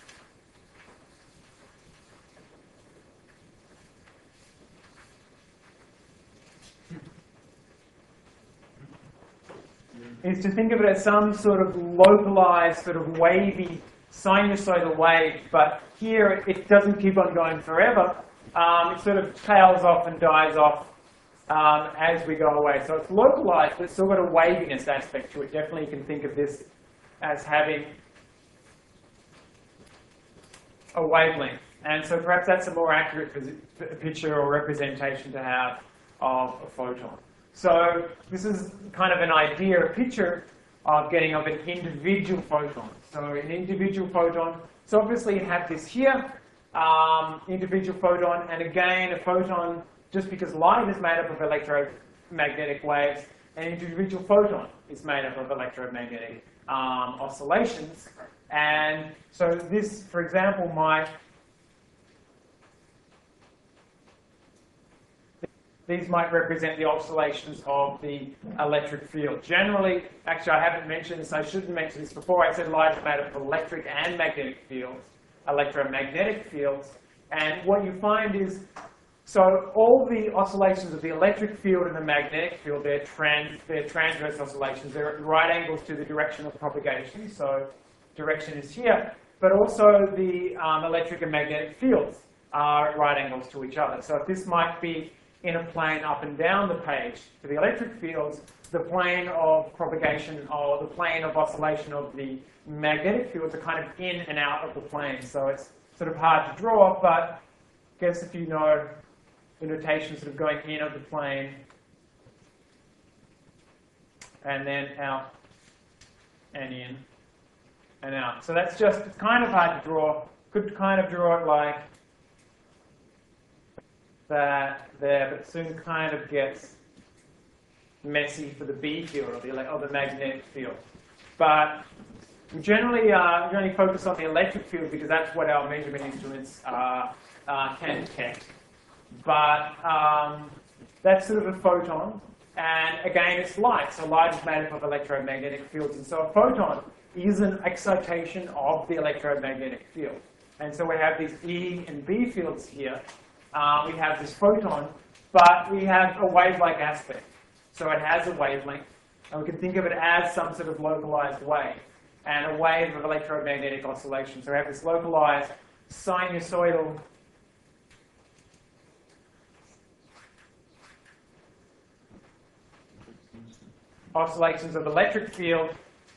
S1: think of it as some sort of localized, sort of wavy, sinusoidal wave, but here it doesn't keep on going forever. It sort of tails off and dies off as we go away. So it's localized, but it's still got a waviness aspect to it. Definitely you can think of this as having a wavelength. And so perhaps that's a more accurate picture or representation to have of a photon. So this is kind of an idea, a picture of getting of an individual photon. So an individual photon, so obviously you have this here, individual photon, and again a photon, just because light is made up of electromagnetic waves, an individual photon is made up of electromagnetic oscillations. And so this, for example, these might represent the oscillations of the electric field. Generally, actually I haven't mentioned this, I shouldn't mention this before, I said light is made up of electric and magnetic fields, electromagnetic fields. And what you find is, so all the oscillations of the electric field and the magnetic field, they're transverse oscillations. They're at right angles to the direction of propagation. So direction is here. But also the electric and magnetic fields are at right angles to each other. So if this might be in a plane up and down the page for the electric fields, the plane of propagation or the plane of oscillation of the magnetic fields are kind of in and out of the plane. So it's sort of hard to draw, but I guess if you know the notation sort of going in of the plane and then out and in and out. So that's just, it's kind of hard to draw. Could kind of draw it like that there, but soon kind of gets messy for the B field or the magnetic field. But we generally focus on the electric field because that's what our measurement instruments can detect. But that's sort of a photon, and again it's light, so light is made up of electromagnetic fields, and so a photon is an excitation of the electromagnetic field. And so we have these E and B fields here. We have this photon, but we have a wave-like aspect. So it has a wavelength, and we can think of it as some sort of localized wave, and a wave of electromagnetic oscillation. So we have this localized sinusoidal oscillations of the electric field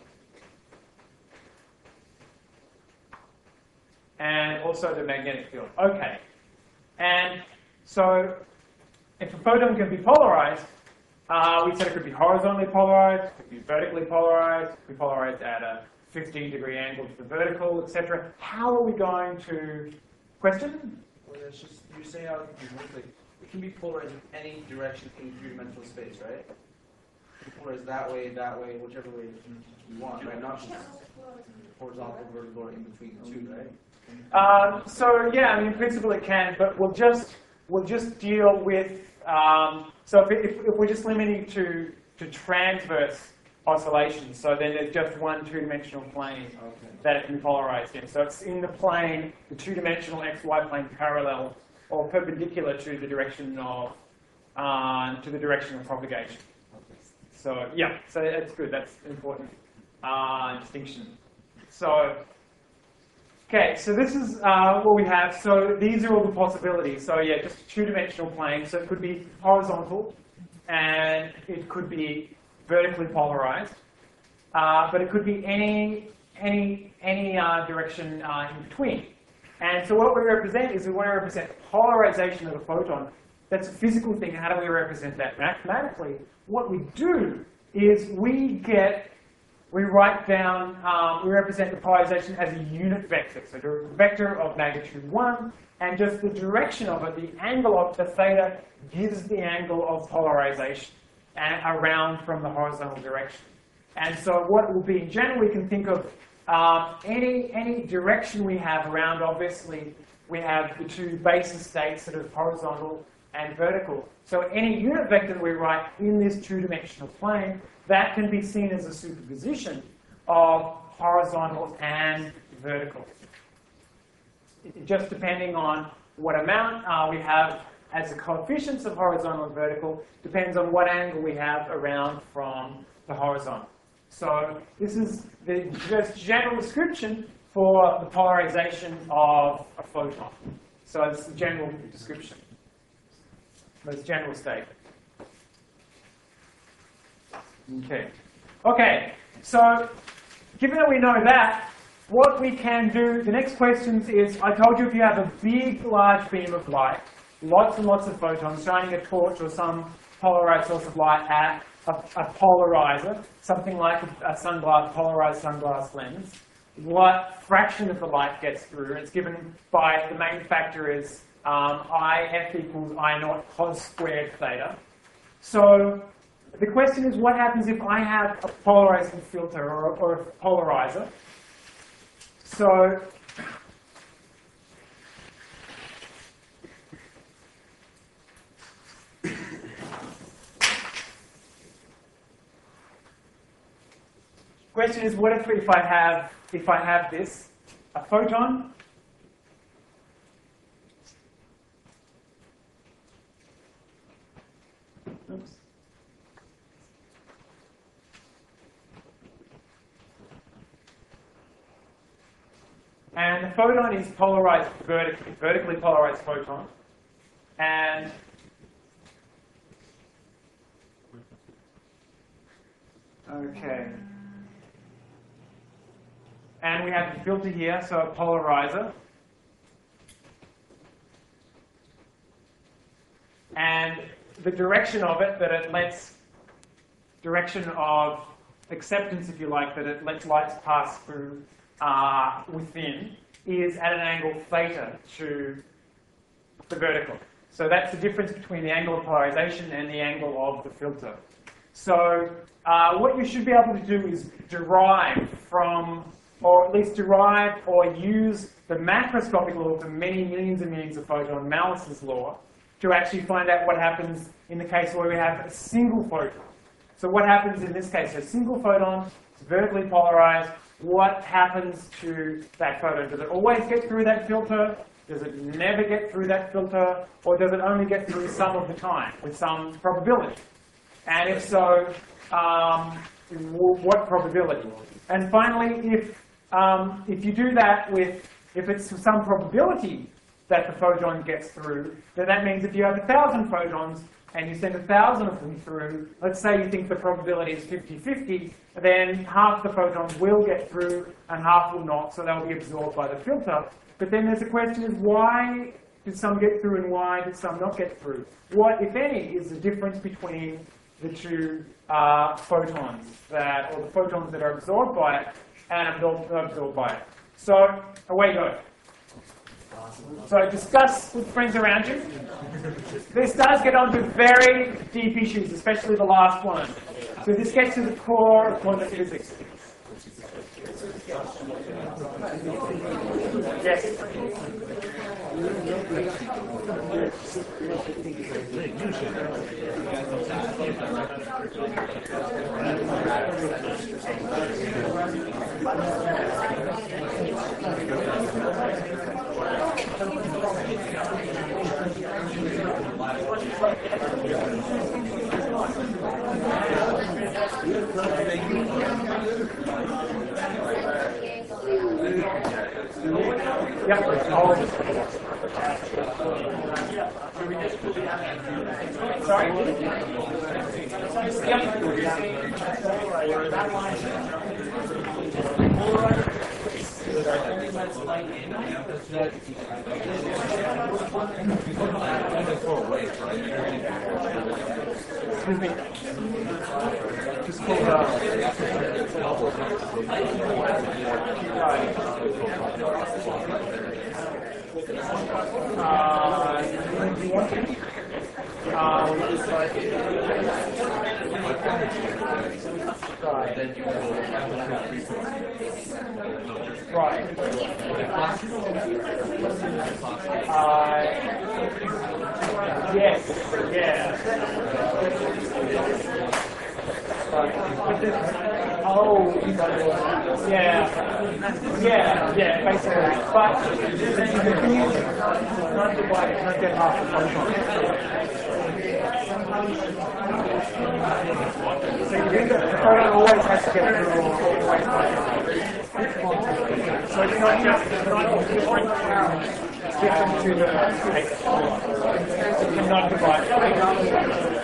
S1: and also the magnetic field. Okay. And so if a photon can be polarized, we said it could be horizontally polarized, it could be vertically polarized, it could be polarized at a 15-degree angle to the vertical, etc. How are we going to question?
S9: Well, it's just, you're saying how it can be polarized in any direction in three-dimensional space, right? It can be polarized that way, whichever way you want, right? Not just horizontal, vertical, or in between the two, right?
S1: So yeah, I mean, in principle it can, but we'll just deal with. So if we're just limiting to transverse oscillations, so then there's just one two-dimensional plane that it can be polarized in. So it's in the plane, the two-dimensional XY plane parallel or perpendicular to the direction of propagation. So yeah, so that's good. That's an important distinction. So. Okay, so this is what we have. So these are all the possibilities. So yeah, just a two-dimensional plane. So it could be horizontal, and it could be vertically polarized, but it could be any direction in between. And so what we represent is we want to represent polarization of the photon. That's a physical thing. How do we represent that mathematically? What we do is we write down, we represent the polarization as a unit vector. So a vector of magnitude 1, and just the direction of it, the angle of the theta, gives the angle of polarization and around from the horizontal direction. And so what it will be in general, we can think of any direction we have around. Obviously, we have the two basis states, sort of horizontal and vertical. So any unit vector that we write in this two-dimensional plane, that can be seen as a superposition of horizontal and vertical. Just depending on what amount we have as the coefficients of horizontal and vertical, depends on what angle we have around from the horizontal. So this is the just general description for the polarization of a photon. So it's the general description. Most general state. Okay, so given that we know that, what we can do, the next question is, I told you if you have a big, large beam of light, lots and lots of photons, shining a torch or some polarized source of light at a polarizer, something like a polarized sunglass lens, what fraction of the light gets through? It's given by, the main factor is IF equals I naught cos squared theta. So the question is, what happens if I have a polarizing filter or a polarizer? So question is, what if I have this, a photon, Oops. And the photon is polarized vertically polarized photon. And okay. And we have the filter here, so a polarizer. And the direction of it, that it lets, direction of acceptance, if you like, that it lets lights pass through within, is at an angle theta to the vertical. So that's the difference between the angle of polarization and the angle of the filter. So what you should be able to do is derive from, or at least derive or use the macroscopic law for many millions and millions of photons, Malice's law, to actually find out what happens in the case where we have a single photon. So what happens in this case? A single photon, it's vertically polarized. What happens to that photon? Does it always get through that filter? Does it never get through that filter? Or does it only get through some of the time with some probability? And if so, what probability? And finally, if you do that with, if it's some probability that the photon gets through, then that means if you have 1,000 photons and you send 1,000 of them through, let's say you think the probability is 50-50, then half the photons will get through and half will not, so they'll be absorbed by the filter. But then there's the question is, why did some get through and why did some not get through? What, if any, is the difference between the two photons, or the photons that are absorbed by it and absorbed by it? So away you go. So discuss with friends around you. This does get onto very deep issues, especially the last one. So this gets to the core of quantum physics. Yes? Yep. Sorry? Excuse me. Just pull right. Yes. Yeah. Oh, yeah, basically. But the thing is, not divided, not get half the photon. So you think that the photon always has to get through all the way. So it's not just different to the not divide.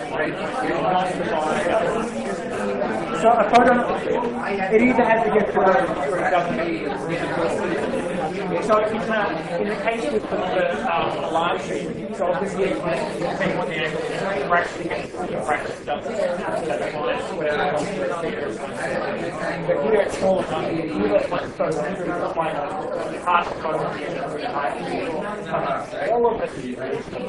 S1: So a photon, it either has to get through or it doesn't. So you can, in the case with the large sheet, so obviously depending on the angle, the fraction gets through, the fraction doesn't. That's fine, whatever. But here it's small enough, you let one photon through, it's like half the photon through the height. All of it.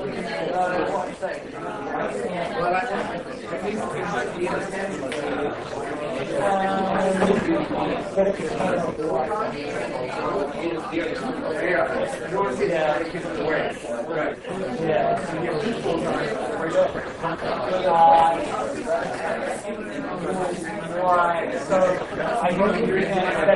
S1: Right, so I go to your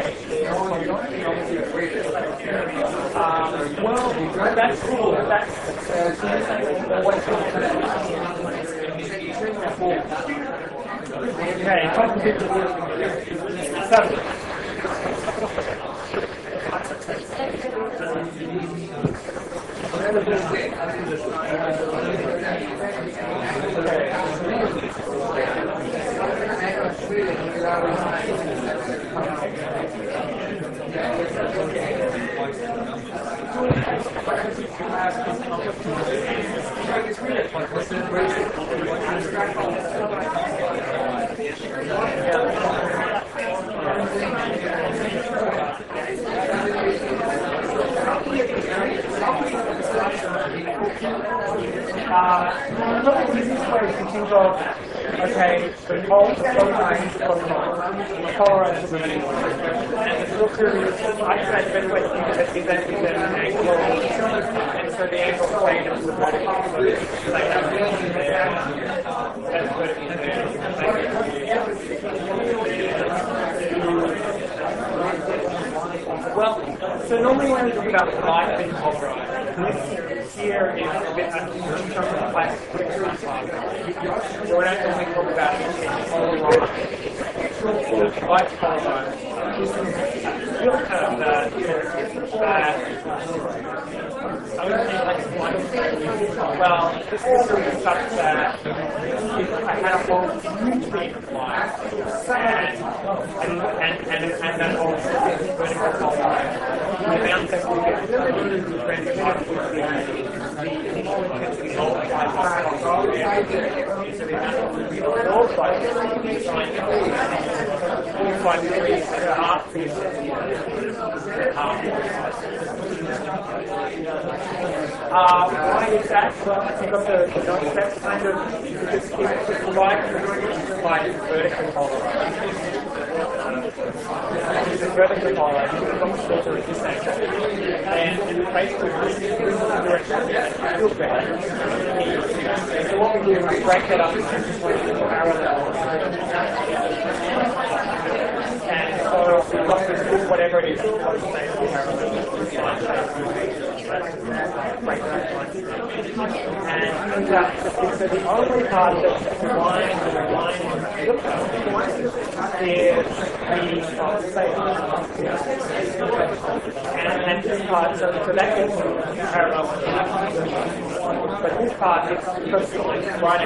S1: well, that's cool. That's what's Okay, look at this way to think of, okay, the pole, the polarized and look through, I'd say the best way to think of it is that it's an angle, and so the angle plane is the vertical. That's vertical there. Well, so normally when we talk about light being polarized, here is a bit of plastic. So we're not only talking about light polarized. Still kind of well, this is such that if I had a whole huge beam of light and that whole vertical polarized, the amount that we get transmitted would be the intensity multiplied by so the amount that would be absorbed by the sine 45 degrees to half the intensity. Why is that? Well, I think of the that's kind of because it's like vertical polarized. It's vertically polarized. It's almost filter at this angle. And basically, this is the direction that feels better. So what we do is we break that up into parallel. And so we've got this book, whatever it is, parallel. And so the only part that's the line is and this part, so that gets parallel. But this part is because the line is right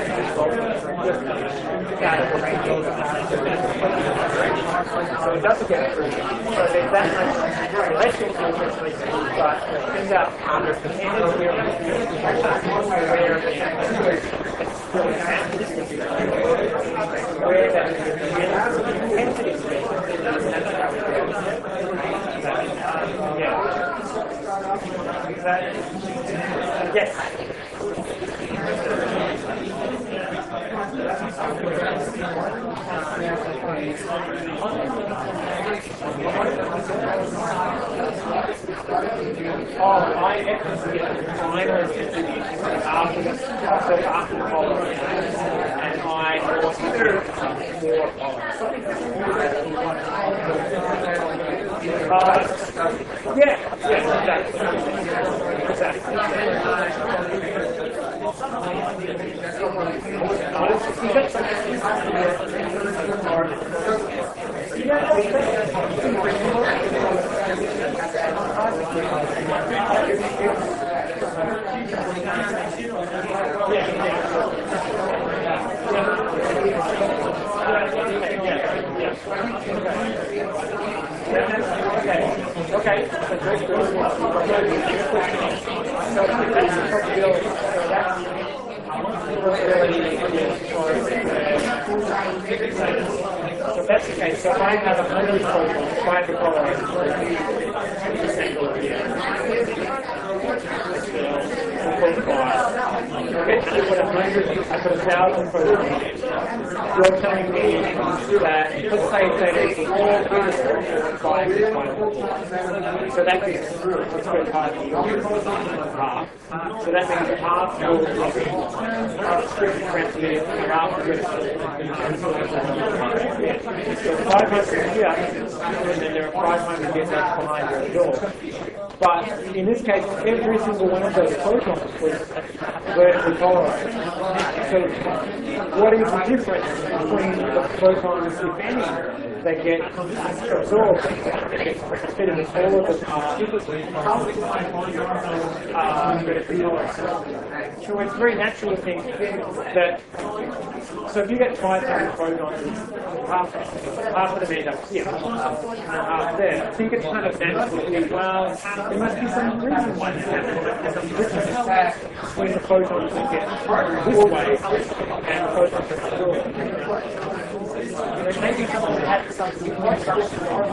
S1: so it doesn't get through. So there's that much relation to essentially, but it turns out the percentage here where that intensity yes. I actually get the final intensity after the polarization, and I was more yes, exactly. Okay. So that's the case. So if I have 100 photons, find the polarization. I put 1,000 photons. You're telling me that let's say that it's 4 crystals by this one. So that means let's go half. So that means half will strip correctly and half will get so 500 here, and then there are 500 bits behind the door. But in this case, every single one of those photons was vertically polarized. So what is the difference between the photons, if any, that get absorbed, that get fitted with all of the particles that are polarized? So it's very natural to think that, so if you get 500 photons, half of them end up here, and half there. I think it's kind of natural to think, well, there must be some reason why this happens. There's some difference between the photons that get this way and the photons that absorb. Maybe someone had something like that.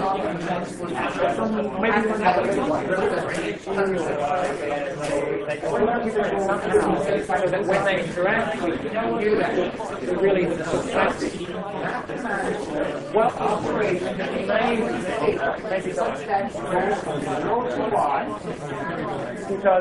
S1: Maybe one had a little so that when they interact with you, they're really plastic. Well, maybe not. Because,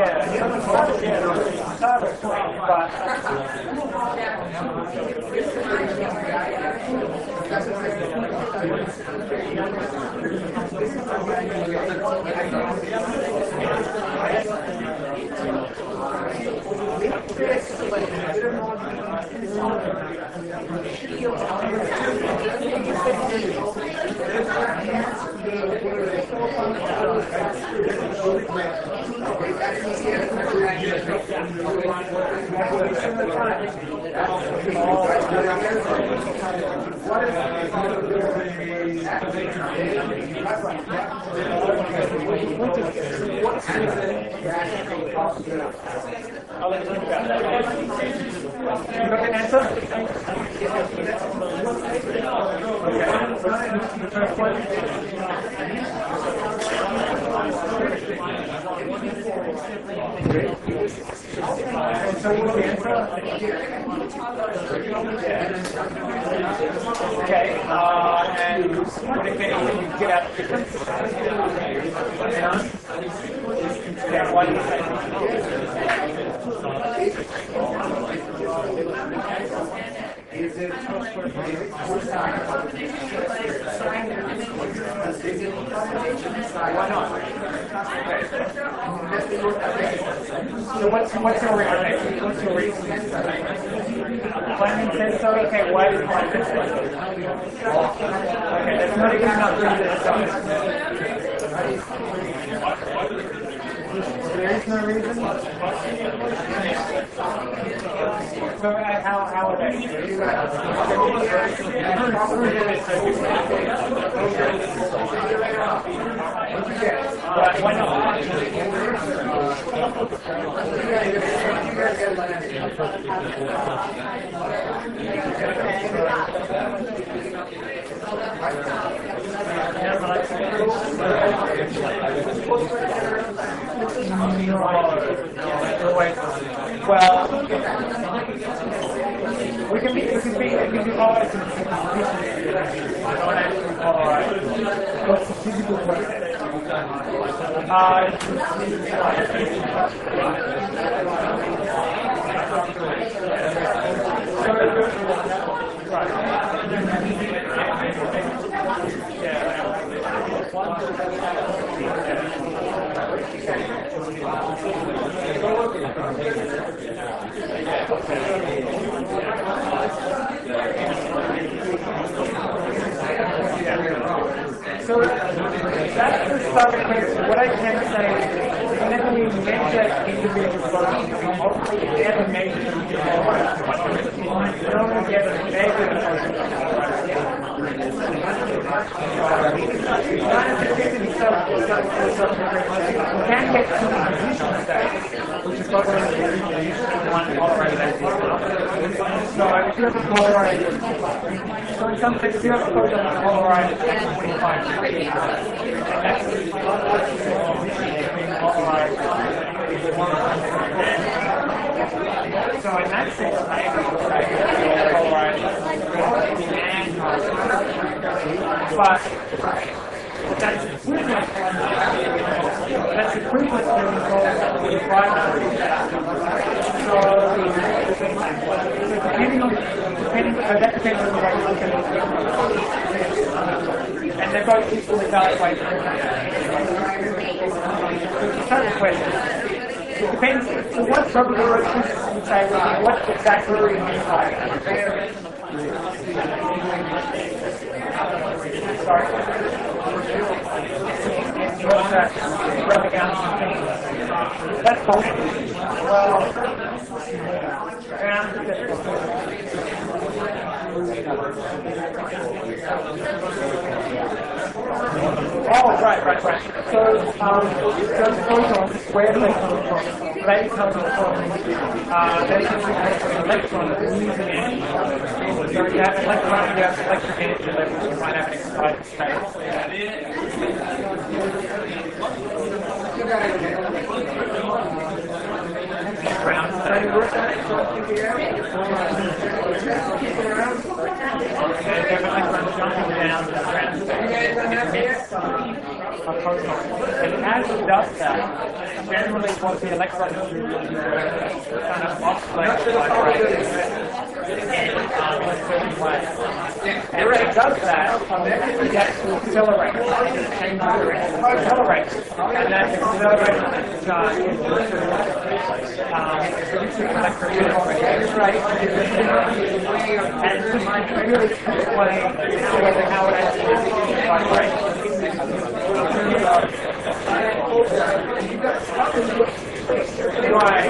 S1: I'll let you think about that. You got an answer? Okay, and what if anything you get out of the difference? Okay, why do you say that? Is it why not? So what's your reason? What's your reason? Fleming says so. Okay, why did Fleming say so? Okay, that's not a good enough reason. There is no reason. So how are they? Why not? Well, we can be polarized in not actually polarized. What's the physical process? So that's the start of question. What I can say is whenever we measure individual photons, we obviously never measure them in we only ever measure the we can't get to the position state, which is what we're going to do one polarized. So if you have a polarized, so in some cases, if you have a photon polarized at 25 degrees, and that's the position being polarized. So in that sense, maybe polarized and but that's equivalent. That's equivalent to the primary. So depending on that depends on the way you look at it. And they're both equally evaluated. It's a total question. It depends. So what probability you say what exactly do you mean by that? Sorry. What's that? That's fine. Well, oh, right. So photons, where do they come from? They come from electrons using energy. So you have electrons, you have electric energy levels, you might have an excited state. Ground state. And you have electrons jumping down to the ground state. A photon. And as it does that, generally what the electrons do is kind of oscillate vibrate in a certain way. And when it does that, it actually accelerates, changes direction, accelerates, and that accelerated charge is and just really explain how it actually vibrates. Right.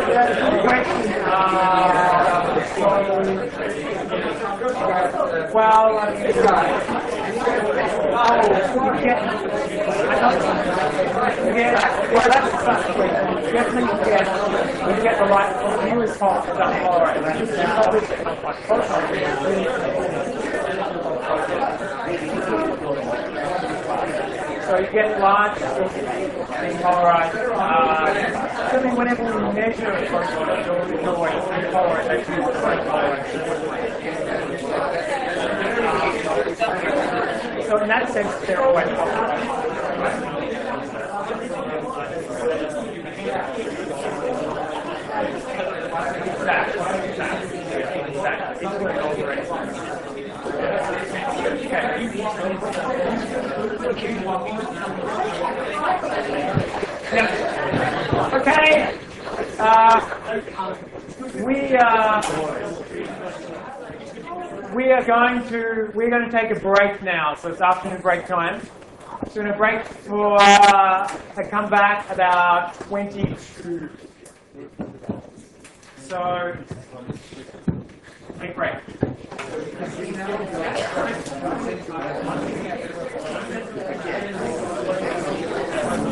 S1: Well, when you get the light, you is hot, it doesn't tolerate that. So you get large polarized. Certainly whenever we measure a photon, it's always polarized. They choose the right polarized. So in that sense, they're always polarized. Exactly. Okay. We're going to take a break now. So it's afternoon break time. So we're going to break for come back about 22. So big break.